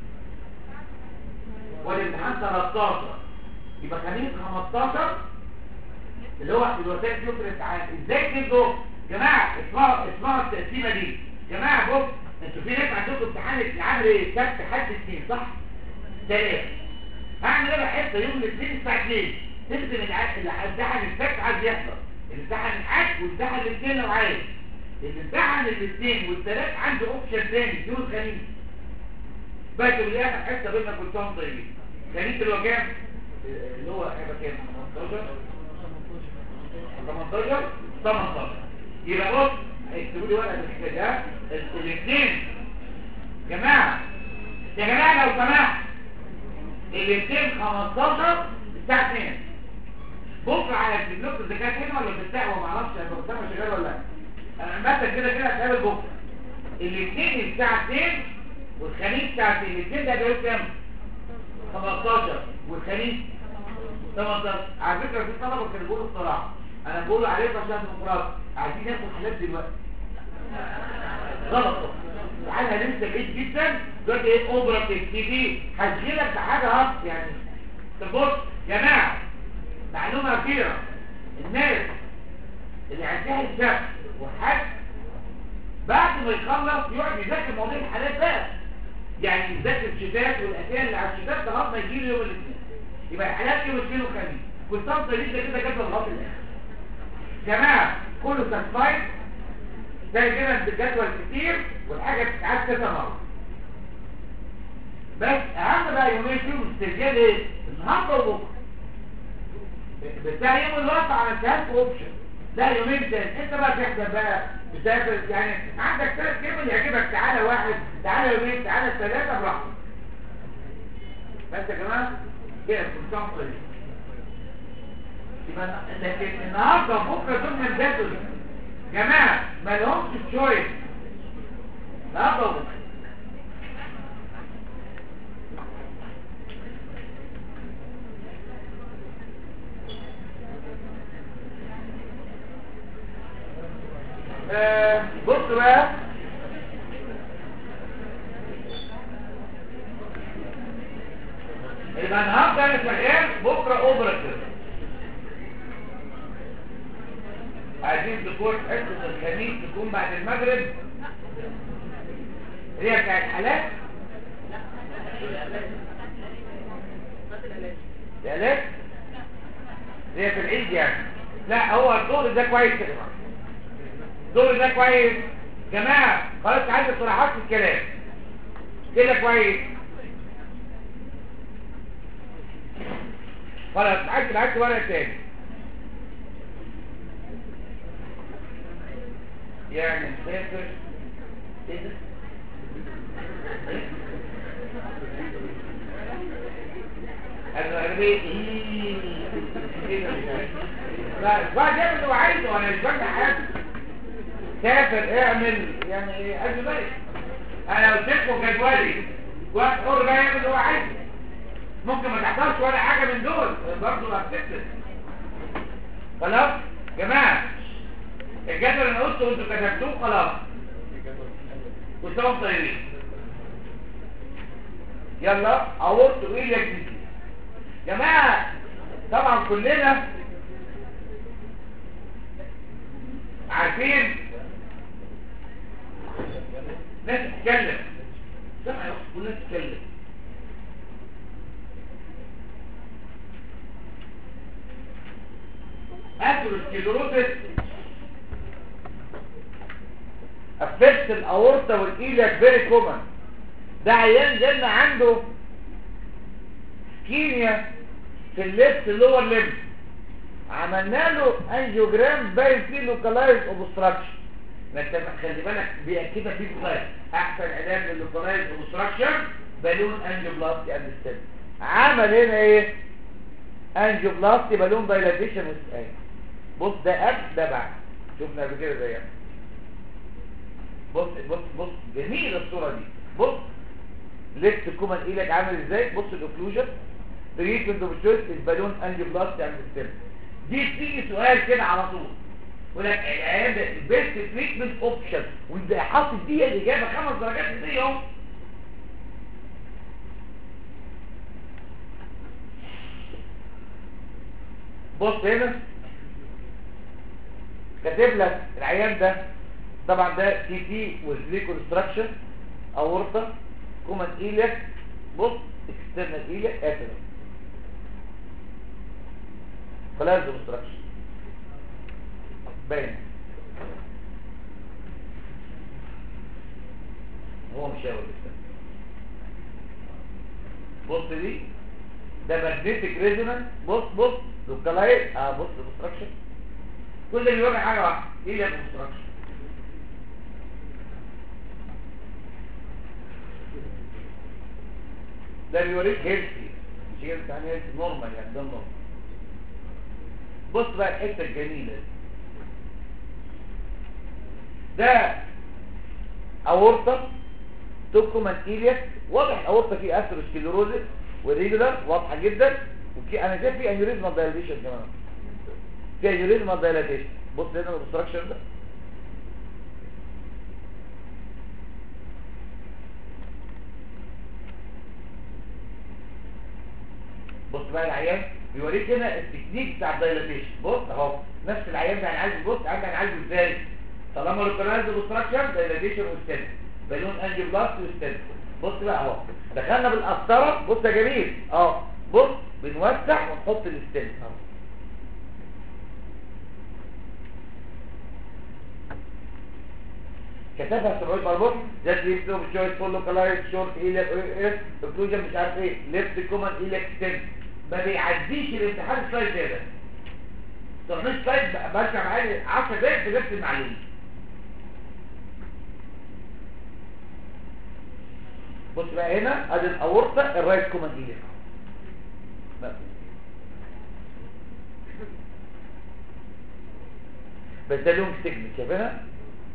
والامتحان تلتاشر يبقى خميس خمستاشر اللي هو الوسائل يوم الامتحان ازاي تبدوا جماعه اسمعوا اسمعوا التقسيمه دي جماعه بص انتوا في ناس عندكم امتحان العمل ايه سبت حد اثنين صح ثلاثه هعمل ايه حته يوم الاثنين الساعه اتنين تلزم اللي امتحن السبت عايز يحضر الامتحان الحد والامتحان الاثنين لو عايز الامتحان الاثنين والثلاث عنده اوبشن ثاني يوم الخميس بس اللي اخر حته بيننا كلهم طيبين خميس اللي هو كام اللي هو هيبقى كام خمستاشر تمنتاشر تمنتاشر يبقى بص اكتبوا لي ورقه الحكايه ده الاثنين جماعه يا جماعه لو سمحت الاثنين خمستاشر الساعه اتنين بكره على البلوك الذكاء هنا ولا في الساعه ما اعرفش انا بستنى شغال ولا لا انا مثلا كده كده هتقابل بكره الاثنين الساعه اتنين والخميس الساعه اتنين الاثنين ده بيقول كام خمستاشر والخميس تمنتاشر على فكره في طلبه كانوا بيقولوا الصراحه انا بقول عليكم عشان ديمقراطي عايزين ناخد حالات دلوقتي غلط تعالى لسه بعيد جدا دلوقتي ايه اوبراتيف تي في هتجيلك بحاجه اصلا يعني طب بص يا جماعه معلومه اخيره الناس اللي عندها السبت والحد بعد ما يخلص يقعد يذاكر مواضيع الحالات بقى يعني يذاكر الشتات والاسئله اللي على الشتات لغايه ما يجي له يوم الاثنين يبقى الحالات يوم الاثنين والخميس والصمت دي كده جت لغايه الاخر جماعه كله ساتسفايد زي كده انت الجدول كتير والحاجه بتتعاد كذا مره بس اهم بقى يومين فيهم استرجال ايه النهارده وبكره بتاع يوم الوقت على الجهاز اوبشن لا يومين تاني انت بقى تحضر بقى بتسافر يعني عندك ثلاث ايام اللي يعجبك تعالى واحد تعالى يومين تعالى ثلاثه براحتك بس يا جماعه كده كل سنه طيب يبقى لكن النهارده وبكره دول من جدول جماعه ما لهمش تشويس النهارده وبكره آه بص بقى يبقى النهارده انا شغال بكره اوبراتيف عايزين تكون حصه الخميس تكون بعد المغرب هي بتاعت حالات الالات هي في العيد يعني لا هو الدور ده كويس كده الدور ده كويس جماعه خلاص عايز صراحات في الكلام كده كويس خلاص عايز عايز ورقه تاني يعني مسافر ايه ده الغربية ايه ايه لا بعد يعمل اللي هو عايزه وانا مش بجد حاجه سافر اعمل يعني ايه قد بالك انا قلت لكم جدولي واحد حر بقى يعمل اللي هو عايزه ممكن ما تحضرش ولا حاجه من دول برضه هتكتب خلاص جماعه الجدول اللي انا قلته وانتوا كتبتوه خلاص وانتم طيبين. يلا اورط ايه يا جديد جماعه. طبعا كلنا عارفين ناس تتكلم سمع يا كلنا تتكلم. اثيروسكليروسيس افكت الاورطه والايلياك فيري كومن. ده عيان جالنا عنده كيميا في الليفت لور ليمب، عملنا له انجيوجرام باين فيه لوكالايز اوبستراكشن. خلي بالك بيأكدها في سلايد احسن علاج لللوكالايز اوبستراكشن بالون انجيوبلاستي اند ستيم. عمل هنا ايه؟ انجيوبلاستي بالون دايلاتيشن وستاين. بص ده قبل ده بعد، شفنا قبل كده زيها. بص بص بص جميله الصوره دي. بص ليفت كومن ايلك عامل ازاي. بص الاوكلوجن تريتمنت اوف تشويس البالون انجيوبلاستي اند ستيم. دي بتيجي سؤال كده على طول يقول لك العيان ده البيست تريتمنت اوبشن وانت حاطط دي الاجابه خمس درجات دي اهو. بص هنا كاتب لك العيان ده طبعا ده تي تي والريكونستراكشن اورطه كومن ايلك. بص اكسترنال ايلك اتر خلاص اوبستراكشن باين هو مش هيقول لسه. بص دي ده ماجنتيك ريزونانس. بص بص لوكالايز اه بص اوبستراكشن كل اللي بيوري حاجه واحده ايه اللي اوبستراكشن. ده بيوريك هيلثي مش هيلثي يعني هيلثي نورمال يعني ده نورمال. بص بقى الحته الجميله دي ده اورطه توكومان ايلياك. واضح الاورطه فيه اثيروسكليروزيس وريجولار واضحه جدا. وفي انا شايف في انيوريزمال دايليشن كمان في انيوريزمال دايليشن. بص هنا الاوبستراكشن ده بص بقى العيان بيوريك هنا التكنيك بتاع الدايلاتيشن. بص اهو نفس العيان ده هنعالجه. بص عندنا هنعالجه ازاي؟ طالما لوكالايز اوبستراكشن دايلاتيشن وستنت بالون انجيوبلاست وستنت. بص بقى اهو دخلنا بالقسطره. بص يا جميل اه بص بنوسع ونحط الستنت اهو. كتبها سرويد مربوط ذات ليفت اوف تشويس فول لوكالايز شورت ايلك ايه اوكلوجن مش عارف ايه ليفت كومن ايلك ستنت. ما بيعديش الامتحان سلايد زي ده. طب سلايد برجع معايا عشر دقايق في نفس المعلومه. بص بقى هنا ادي الاورطه الرايت كومن ايلك بس ده لهم سيجمنت شايفينها.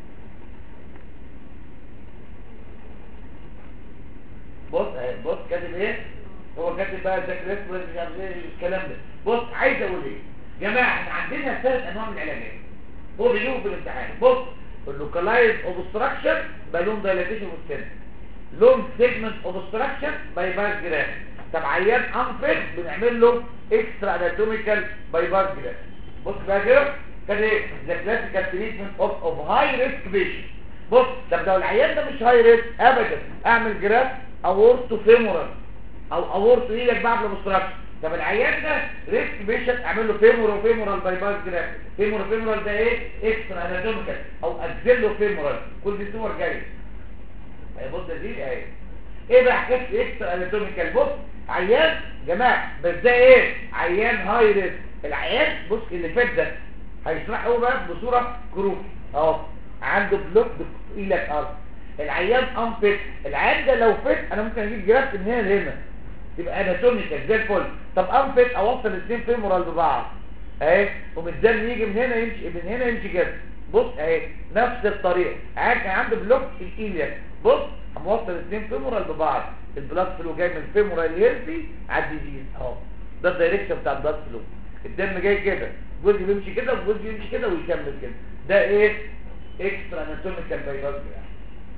بص بص كاتب ايه هو كاتب بقى ذاك ريسك مش عارف ايه الكلام ده. بص عايز اقول ايه يا جماعه احنا عندنا ثلاث انواع من العلاجات هو بيجيبوا في الامتحان. بص اللوكالايز اوبستراكشن بالون دايلاتيشن والسن لون سيجمنت اوبستراكشن باي باس جراف. طب عيان انفيت بنعمل له اكسترا اناتوميكال باي باس جراف. بص بقى كده كان ايه ذا كلاسيكال تريتمنت اوف اوف هاي ريسك بيشنت. بص طب لو العيان ده مش هاي ريسك ابدا اعمل جراف اورتو فيمورال او اورتو ايدك بعد الاوبستراكشن. طب العيان ده ريسك بيشنت اعمل له فيمورال فيمورال باي باس جراف. فيمورال فيمورال ده ايه اكسترا اناتوميكال او اكزيلو فيمورال. كل دي صور جايه اهي. بص دي اهي ايه بقى حكايه اكسترا اناتوميكال. بص عيان جماعه بس ده ايه عيان هاي ريسك. العيان بص اللي فات ده هيشرحه بقى بصوره كروكي اهو عنده بلوك ايلك ارض. العيان انفت العيان ده لو فت انا ممكن اجيب جراف من هنا لهنا تبقى اناتوميكال زي الفل. طب انفت اوصل الاثنين فيمورال ببعض اهي ومتزن يجي من هنا يمشي من هنا يمشي كده. بص اهي نفس الطريقه. عيان كان عنده بلوك الايلياك. بص هنوصل الاثنين فيمورال ببعض. البلاد فلو جاي من الفيمورال هيلثي على الديزيز اهو. ده الدايركشن بتاع البلاد فلو. الدم جاي كده جزء بيمشي كده وجزء يمشي كده ويكمل كده. ده ايه؟ اكسترا اناتوميكال بايباس جراف.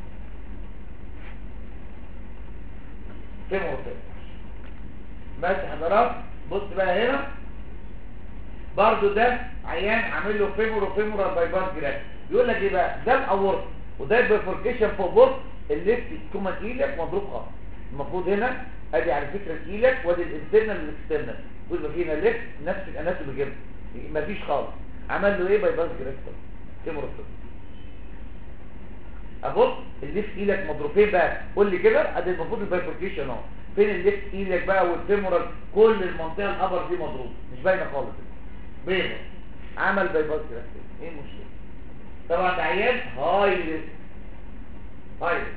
فين وصلت؟ بس حضرات بص بقى هنا برضو ده عيان عامل له فيمور وفيمورال بايباس جراف. يقول لك ايه بقى؟ ده الاورط وده البيفوركيشن فوق بص الليفت كوما ايلك مضروب خالص. المفروض هنا ادي على فكره ايلك وادي الانترنال والاكسترنال ويبقى فينا ليفت نفس الاناتومي كده مفيش خالص. عمل له ايه؟ بايباس جراف فيمور وفيمور. ابص الليفت ايلك مضروبين بقى. قول لي كده ادي المفروض البيفوركيشن اهو. فين الليفت ايلك بقى والفيمورال؟ كل المنطقه الابر دي مضروبه مش باينه خالص بيضه. عمل بايباس جراف. ايه المشكله؟ طبعا ده عيان هاي ريسك. هاي ريسك.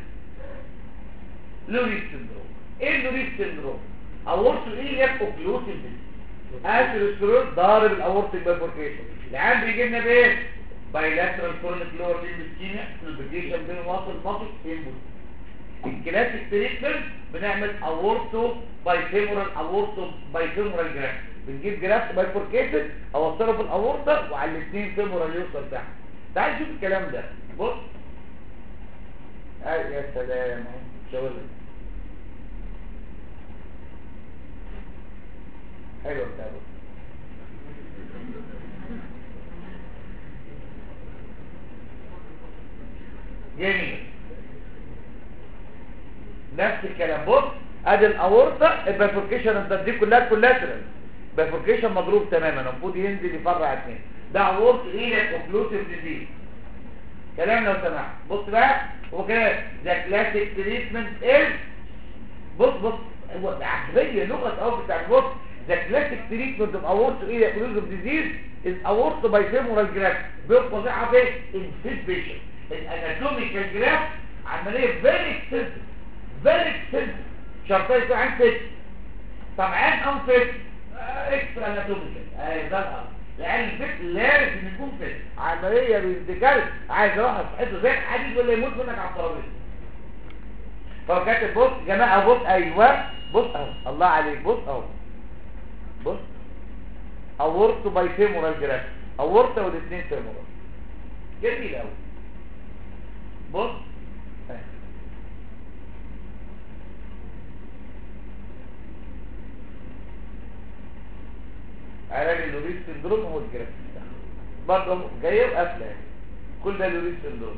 لوريس سندروم. ايه اللوريس سندروم؟ اورتو ايلك اوكلوسيف اثيروسكليروز ضارب الاورتيك بايفوركيشن. العيان بيجي لنا بايه؟ بايلاترال كورنيك لور ليمبسكيميا كلوبيكيشن بين واصل مطل امبول. الكلاسيك تريتمنت بنعمل اورتو بايفيمورال اورتو بايفيمورال جراف. بنجيب جراف بايفوركيتد اوصله في الاورطه وعلى الاثنين فيمورال يوصل تحت. تعال شوف الكلام ده. بص اي يا سلام شغل حلو بتاع ده. جميل نفس الكلام. بص ادي الاورطه البيفوركيشن دي كلها كولاترال بيفوركيشن مضروب تماما المفروض ينزل يفرع اثنين. ده اورط ايه اوكلوسيف ديزيز. كلام لو سمحت. بص بقى هو كده ذا كلاسيك تريتمنت از بص بص هو عجبيه لغه اهو بتاع بص ذا كلاسيك تريتمنت اوف اورط ايه اوكلوسيف ديزيز از اورط بايفيمورال جراف. بيبقى صحه ايه انفيبيشن. الاناتوميكال جراف عمليه فيري اكسنسيف فيري اكسنسيف. شرطها يكون عن فيت طبعا او فيت اكسترا اناتوميكال. اهي ده الامر. لان الفيت لازم يكون فيت. عمليه بنتكلم عايز واحد صحته زي الحديد ولا يموت منك على الترابيزه. فهو كاتب بص يا جماعه بص ايوه بص اهو الله عليك بص اهو بص اورتو بايفيمورال جراف اورتو والاثنين فيمورال. جميل قوي. بص علاج اللوريس سندروم هو الجراف برضه جايه وقافله. كل ده لوريس سندروم.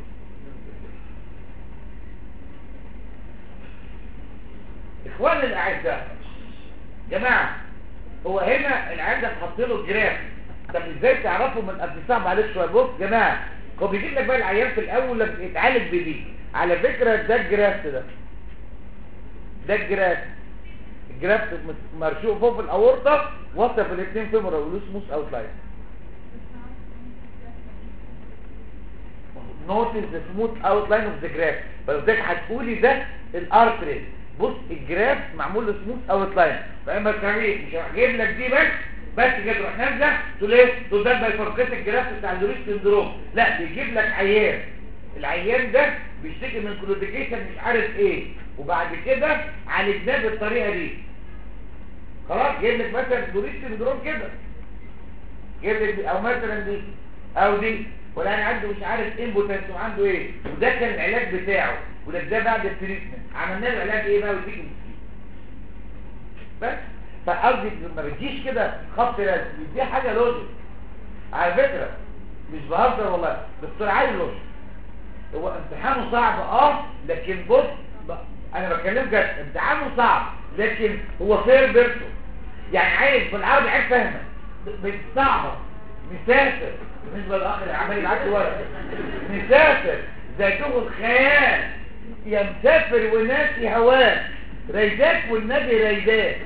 اخواننا الاعزاء جماعه هو هنا العيان ده اتحط له جراف. طب ازاي تعرفوا من قبل ساعه؟ معلش شويه. بص يا جماعه هو بيجيب لك بقى العيان في الاول لما يتعالج بدي. على فكره ده الجراف ده ده الجراف الجراف مرشوق فوق في الاورطه وصل في الاثنين فيمورال ولوسموس اوتلاين. نوتس ذا سموث اوتلاين اوف ذا جراف. فلذلك هتقولي ده الارتري. بص الجراف معمول له سموث اوتلاين. فاما الكاريك مش هجيب لك دي بس بس كده تروح نازله تقول ايه؟ تقول ده بايفوركيت الجراف بتاع اللوريس سندروم. لا بيجيب لك عيان العيان ده بيشتكي من كلوديكيشن مش عارف ايه وبعد كده عالجناه بالطريقه دي. خلاص جايب لك مثلا لوريس سندروم كده جايب لك او مثلا دي او دي ولا انا عنده مش عارف امبوتنس وعنده ايه وده كان العلاج بتاعه وده ده بعد التريتمنت عملنا له علاج ايه بقى وديك بس. فقصدي ما بتجيش كده خط لازم دي حاجه لوجيك على فكره مش بهزر والله. دكتور علي لوجيك. هو امتحانه صعب اه لكن بص انا بكلمك جد امتحانه صعب لكن هو فير بيرسون. يعني عايز بالعربي عايز فاهمه مش صعبه. مسافر بالنسبه للاخ اللي عمال يبعت لي ورقه مسافر زيتوه الخيال يا مسافر وناسي هواك ريداك والنبي ريداك.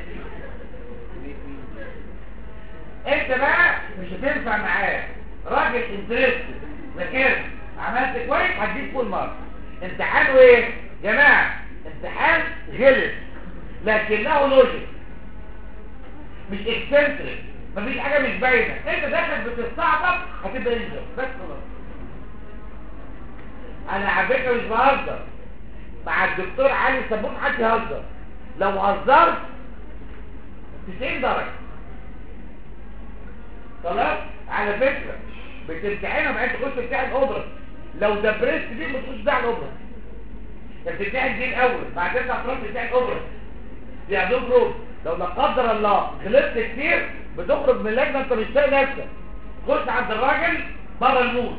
انت بقى مش هتنفع معاه راجل انترست ذاكرت عملت كويس هتجيب فول مارك. امتحانه ايه جماعه؟ امتحان غلط لكنه لوجيك مش اكسنتريك. مفيش حاجه مش باينه. انت داخل بتستعبط هتبقى انجر بس خلاص. انا على فكره مش بهزر مع الدكتور علي سبوت حد يهزر. لو هزرت تسعين درجه خلاص على فكره بتمتحنها بعد تخش تمتحن اوبرا. لو دبرست دي ما تخش تمتحن اوبرا، انت بتمتحن دي الاول بعد كده تروح تمتحن اوبرا. دي عندهم روب، لو لا قدر الله غلطت كتير بتخرج من اللجنه انت مش طايق نفسك، تخش عند الراجل بره الموت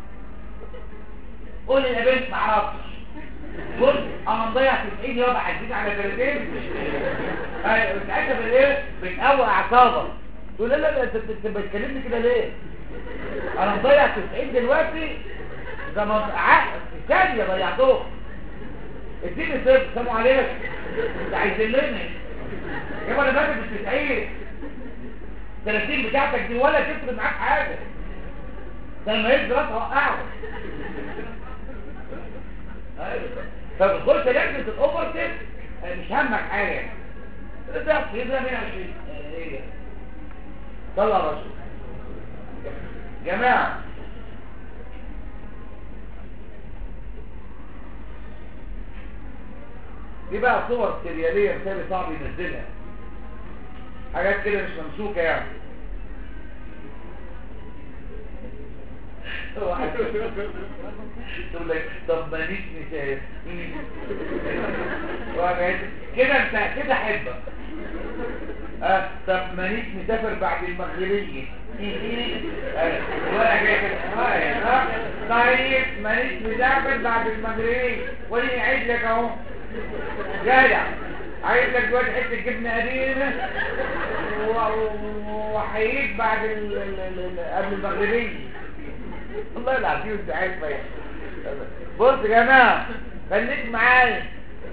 قول يا بنت ما اعرفش، بص انا مضيع تسعين يابا عايزين على بلدين. ايوه ساعتها بالايه بتقوي اعصابك تقول لا لا انت انت بتكلمني كده ليه؟ انا مضيع تسعين دلوقتي ده ما عقل في ثانيه ضيعتهم. اديني صفر سلام عليك انت عايزلني يابا انا باجي بال تسعين ثلاثين بتاعتك دي ولا تفرق معاك حاجه، ده لما يجي راسها وقعه. ايوه فبتخش لجنه الاوفر تيست مش همك حاجه ده في ده مية وعشرين ايه طلع راسه جماعه. دي بقى صور سرياليه مثالي صعب ينزلها، حاجات كده مش ممسوكه يعني. تقول لك طب مانيش مسافر كده انت كده احبك. اه طب مانيش مسافر بعد المغربيه ولا جاي اه طيب مانيش مسافر بعد المغربيه ولي اعيد لك اهو جدع عايز لك دلوقتي حته جبنه قديمه وحييك بعد قبل المغربيه. والله العظيم انت عايز فاهم. بص يا جماعه خليك معايا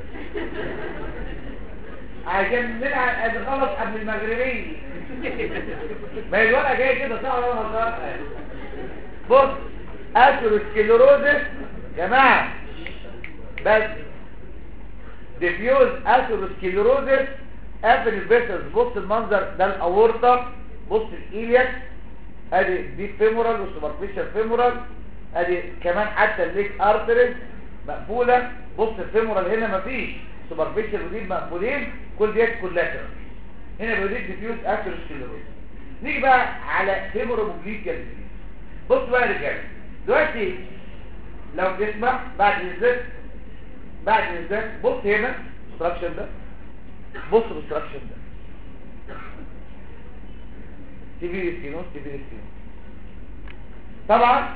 عشان نلعب نخلص قبل المغربيه. ما هي الورقه جايه كده صح ولا غلط؟ بص اثيروسكليروزس يا جماعه بس ديفيوز اثيروسكليروزس قبل الفيسلز. بص المنظر ده الاورطه، بص الايلياك ادي دي فيمورال وسوبرفيشال فيمورال، ادي كمان حتى الليك ارتريز مقفوله. بص الفيمورال هنا مفيش، سوبرفيشال ودي مقفولين، كل ديت كولاترال. هنا بيوريك ديفيوز اثيروسكليروزس. نيجي بقى على فيموروبليكال ديزيز. بص بقى يا رجاله دلوقتي لو تسمع بعد الزيت بعد الزيت بص هنا الستراكشر ده، بص الستراكشر ده تبير السينوس تبير السينوس. طبعا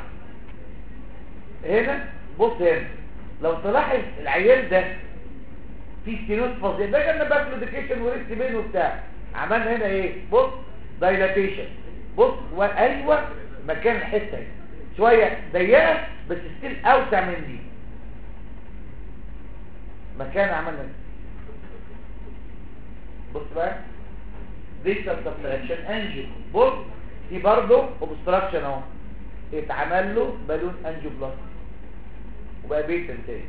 هنا بص هنا لو تلاحظ العيال ده في سينوس فظيع، ده كان باك ميديكيشن وريست بين وبتاع، عملنا هنا ايه؟ بص دايلاتيشن. بص وايوه مكان الحته دي شويه ضيقه بس ستيل اوسع من دي، مكان عملنا بص بقى ديكتر سبتراكشن انجيو. بص في برضه اوبستراكشن اهو اتعمل له بالون انجيو بلاس وبقى بيتن تاني.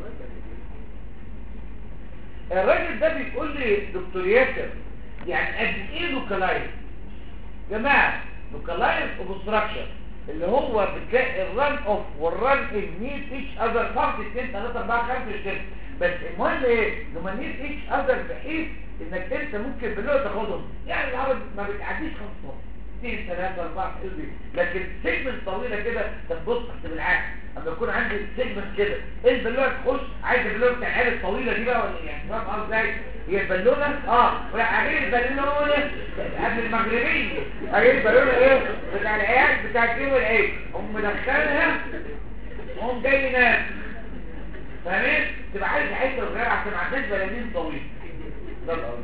الراجل ده بيقول لي دكتور ياسر يعني قد ايه لوكالايز يا جماعه؟ لوكالايز اوبستراكشن اللي هو بتلاقي الران اوف والران ان نيد ايتش اذر خمسة اتنين تلاتة اربعة خمسة ستة، بس المهم ايه؟ لما نيد ايتش اذر بحيث انك انت ممكن باللغه تاخدهم، يعني العرض ما بتعديش خمسة اتنين تلاتة اربعة قلبي، لكن سيجمنت طويله كده تبص تحت بالعكس. اما يكون عندي سيجمنت كده ايه البالونه تخش عايز البالونه بتاع العيال الطويله دي بقى ولا يعني فاهم قصدي ازاي؟ هي البالونه اه ولا غير البالونه قبل المغربيه غير البالونه ايه بتاع العيال بتاع الجيم والعيد هم مدخلها هم جاي ناس فاهمين؟ تبقى عايز حته صغيره عشان ما عندهاش بلالين طويله. ده الأرض.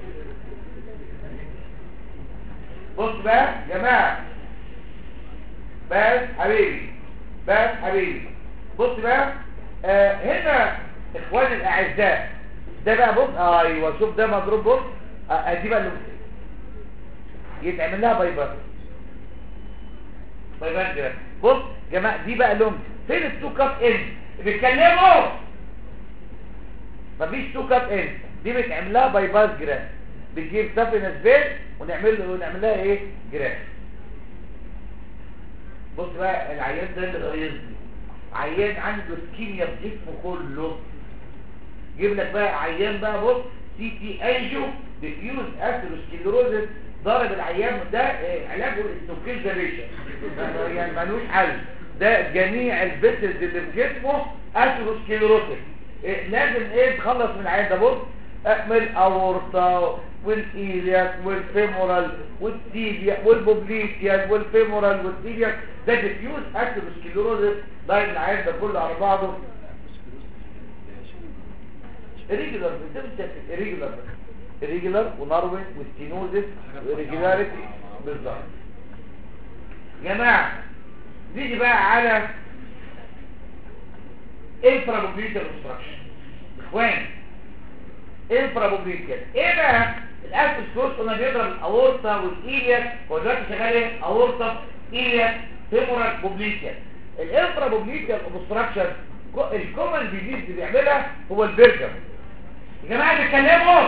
بص بقى يا جماعه بس حبيبي بس حبيبي بص بقى آه هنا اخواني الاعزاء ده بقى بص آه ايوه شوف ده مضروب بص آه دي بقى اللي يتعمل لها بايبر بايبر كده. بص يا جماعه دي بقى لهم فين التو كات ان بيتكلموا؟ مفيش تو كات ان، دي بتعمل لها بايباس جراف، بتجيب سابينس بيت ونعمل له ونعمل لها ايه جراف. بص بقى العيان ده اللي غيظني عيان عنده سكيميا في جسمه كله، جيب لك بقى عيان بقى بص سي تي انجيو ديفيوز اثيروسكليروزس ضرب العيان ده إيه علاجه الاستوكيزابيشن يعني ملوش حل. ده جميع الفيسلز اللي في جسمه اثيروسكليروتيك. إيه لازم ايه تخلص من العين ده. بص من الاورطه والايلياك والفيمورال والتيبيا والبوبليكيا والفيمورال والتيبيا، ده ديفيوز اثيروسكليروتيك. ده العين ده كله على بعضه irregular. بتبقى irregular irregular وناروين وستينوزيس وإريجولاريتي بالظبط. جماعة نيجي بقى على infrapopliteal obstruction. اخوان infrapopliteal ايه بقى؟ الاسكلوس قلنا بيضرب الاورطه والايلياك، هو دلوقتي شغال ايه؟ اورطه ايلياك فيمورال بوبليكيال. الانفرابوبليكيال obstruction الكومن ديزيز اللي بيعملها هو البرجر. يا جماعه بيتكلموا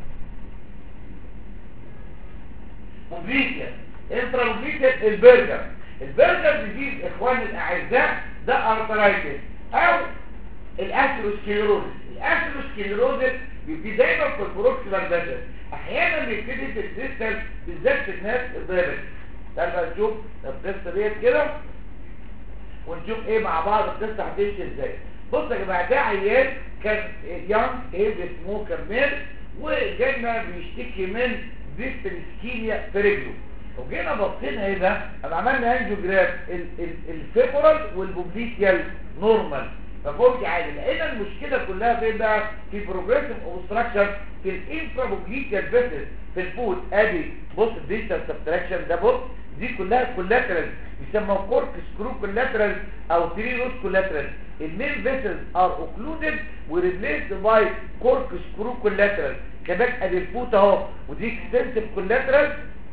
بوبليكيال انفرابوبليكيال البرجر. البرجر ديزيز اخواني الاعزاء ده ارترايتس او الاثيروسكليروزس. الاثيروسكليروزس بيبتدي دايما في البروكسيمال فيجن، احيانا بيبتدي في الديستال بالذات في الناس الدايبيتس. تعالوا بقى نشوف القصه ديت كده ونشوف ايه مع بعض القصه هتمشي ازاي. بصوا يا جماعه ده عيال كان يانج ايج سموكر ميل وجانا بيشتكي من ديستال اسكيميا في رجله، وجينا بصينا ايه ده؟ انا عملنا انجيوجراف الفيمورال والبوبليكيال نورمال ففوق عادي. لقينا المشكله كلها فين بقى؟ في بروجريسيف اوبستراكشن في الانفرابوبليكيال فيسل في الفوت. ادي بص الديجيتال سبتراكشن ده، بص دي كلها كولاترال بيسموها كورك سكرو كولاترال او تري روت كولاترال. المين فيسلز ار اوكلودد وريبليسد باي كورك سكرو كولاترال. كذلك ادي الفوت اهو ودي اكستنسيف كولاترال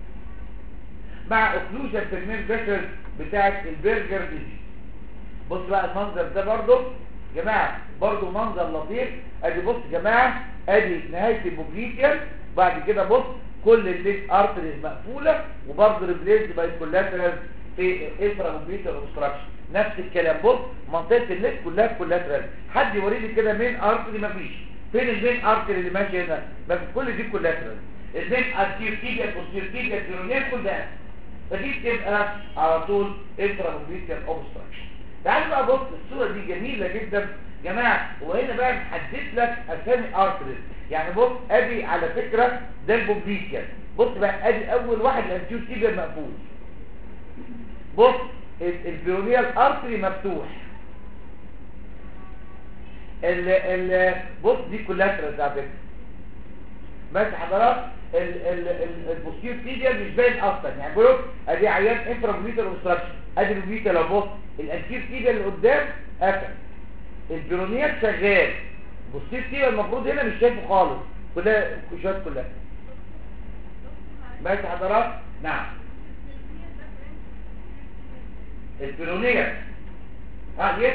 مع اوكلوجن في المين فيسلز بتاعه البرجر ديزيز. بص بقى المنظر ده برضو يا جماعه برضو منظر لطيف. ادي بص يا جماعه ادي نهايه البوبليكيال، بعد كده بص كل الليج ارتريز مقفوله وبرضو ريبليسد باي كولاترال في انفرابوبليكيال اوبستراكشن. نفس الكلام بص منطقه الليج كلها كولاترال. حد يوري لي كده مين ارتري؟ مفيش. فين المين ارتري اللي ماشي هنا؟ مفيش. كل دي كولاترال. المين ارتيريا بوستيريا بيرونيال كل ده، فدي بتبقى على طول انفرابوبليكيال اوبستراكشن. تعالوا بقى بص الصوره دي جميله جدا يا جماعه، وهنا بقى محدد لك اسامي ارتريز. يعني بص ادي على فكره ده البوبليكيال، بص بقى ادي اول واحد الانتيور تيبيال مقفول، بص البيرونيال ارتري مفتوح، ال ال بص دي كولاترال على فكره بس حضرات البوستير تيبيال مش باين اصلا. يعني بص ادي عيان انفرابوبليكيال اوبستراكشن، ادي البوبليكيال اهو، بص الانتير تيبيال اللي قدام قفل، البيرونيال شغال، البوستير تيبيال المفروض هنا مش شايفه خالص، كلها كوشات كلها بس حضرات. نعم البيرونيال ها يس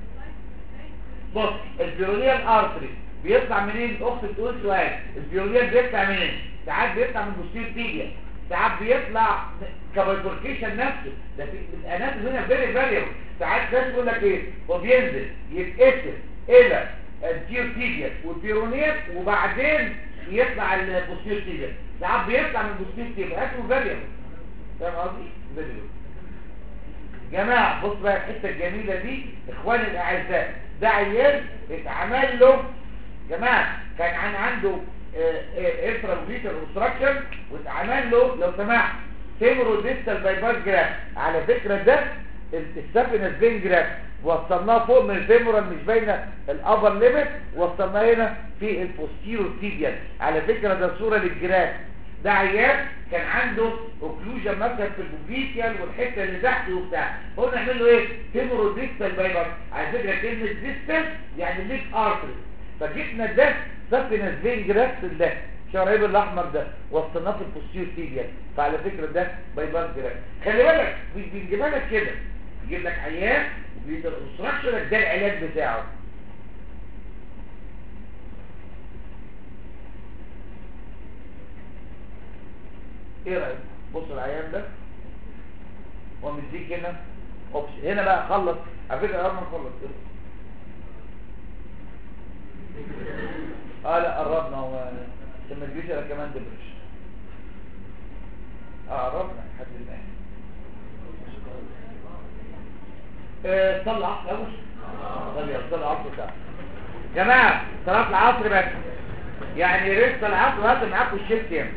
بص البيرونيال ارتري بيطلع منين؟ الاخت بتقول سؤال البيرونيال بيطلع منين؟ ساعات بيطلع من البوستير تيبيال، ساعات بيطلع كبايفوركيشن نفسه، ده في الاناتومي هنا فيري فاريبل. ساعات ناس يقول لك ايه هو بينزل يتقسم الى الانتير تيبيال والبيرونيال وبعدين يطلع البوستير تيبيال، ساعات بيطلع من البوستير تيبيال. اسمه فاريبل، فاهم قصدي؟ فاريبل. جماعه بص بقى الحته الجميله دي اخواني الاعزاء، ده عيال اتعمل له جماعه كان عن عنده انفرابوبليكيال اوبستراكشن واتعمل له لو سمحت فيمورو ديستال بايباس جراف. على فكره ده السابينس فين جراف وصلناه فوق من الفيمورال مش باينه الابر ليميت، وصلناه هنا في البوستيرو تيبيال. على فكره ده صوره للجراف. ده عيان كان عنده اوكلوجن مثلا في البوبليكيال والحته اللي تحت وبتاع، قلنا نعمل له ايه؟ فيمورو ديستال بايباس. على فكره كلمه ديستال يعني ليك ارتري، فجبنا ده سابينس فين جراف ده الشرايين الاحمر ده وصلناه في البوستير تيبيال، فعلى فكره ده بايباس جراف. خلي بالك بيجيبها لك كده، يجيب لك عيان وبيترشح لك ده العلاج بتاعه. ايه رايك؟ بص العيان ده هو مديك هنا اوبشن، هنا بقى خلص على فكره اول ما نخلص كده اه لا قربنا هو عشان ما تجيش انا كمان دبرش. اه قربنا لحد الان آه، صلي العصر اول صلي صلي العصر ده جماعه صلاه العصر بس يعني رزق العصر هات معاكم الشيك كام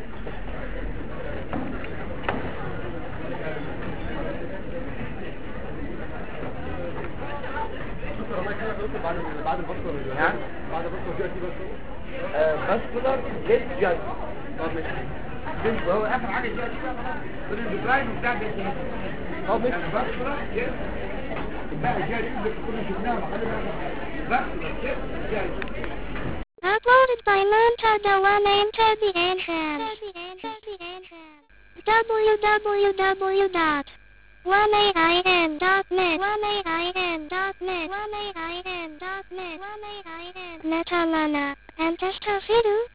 بعد بعد البصره ها بعد البصره جاء بس باسكولار جيت جاي طب ماشي بنت هو اخر حاجه جاي كل الدرايف بتاع ده طب ماشي باسكولار جيت بقى جاي اللي كنا شفناها محلها باسكولار جيت جاي Uploaded by Manta Dawana into the Enhance. w w w dot one a i n dot net one a i n dot net one a i n dot net Netalana. Antestafidu.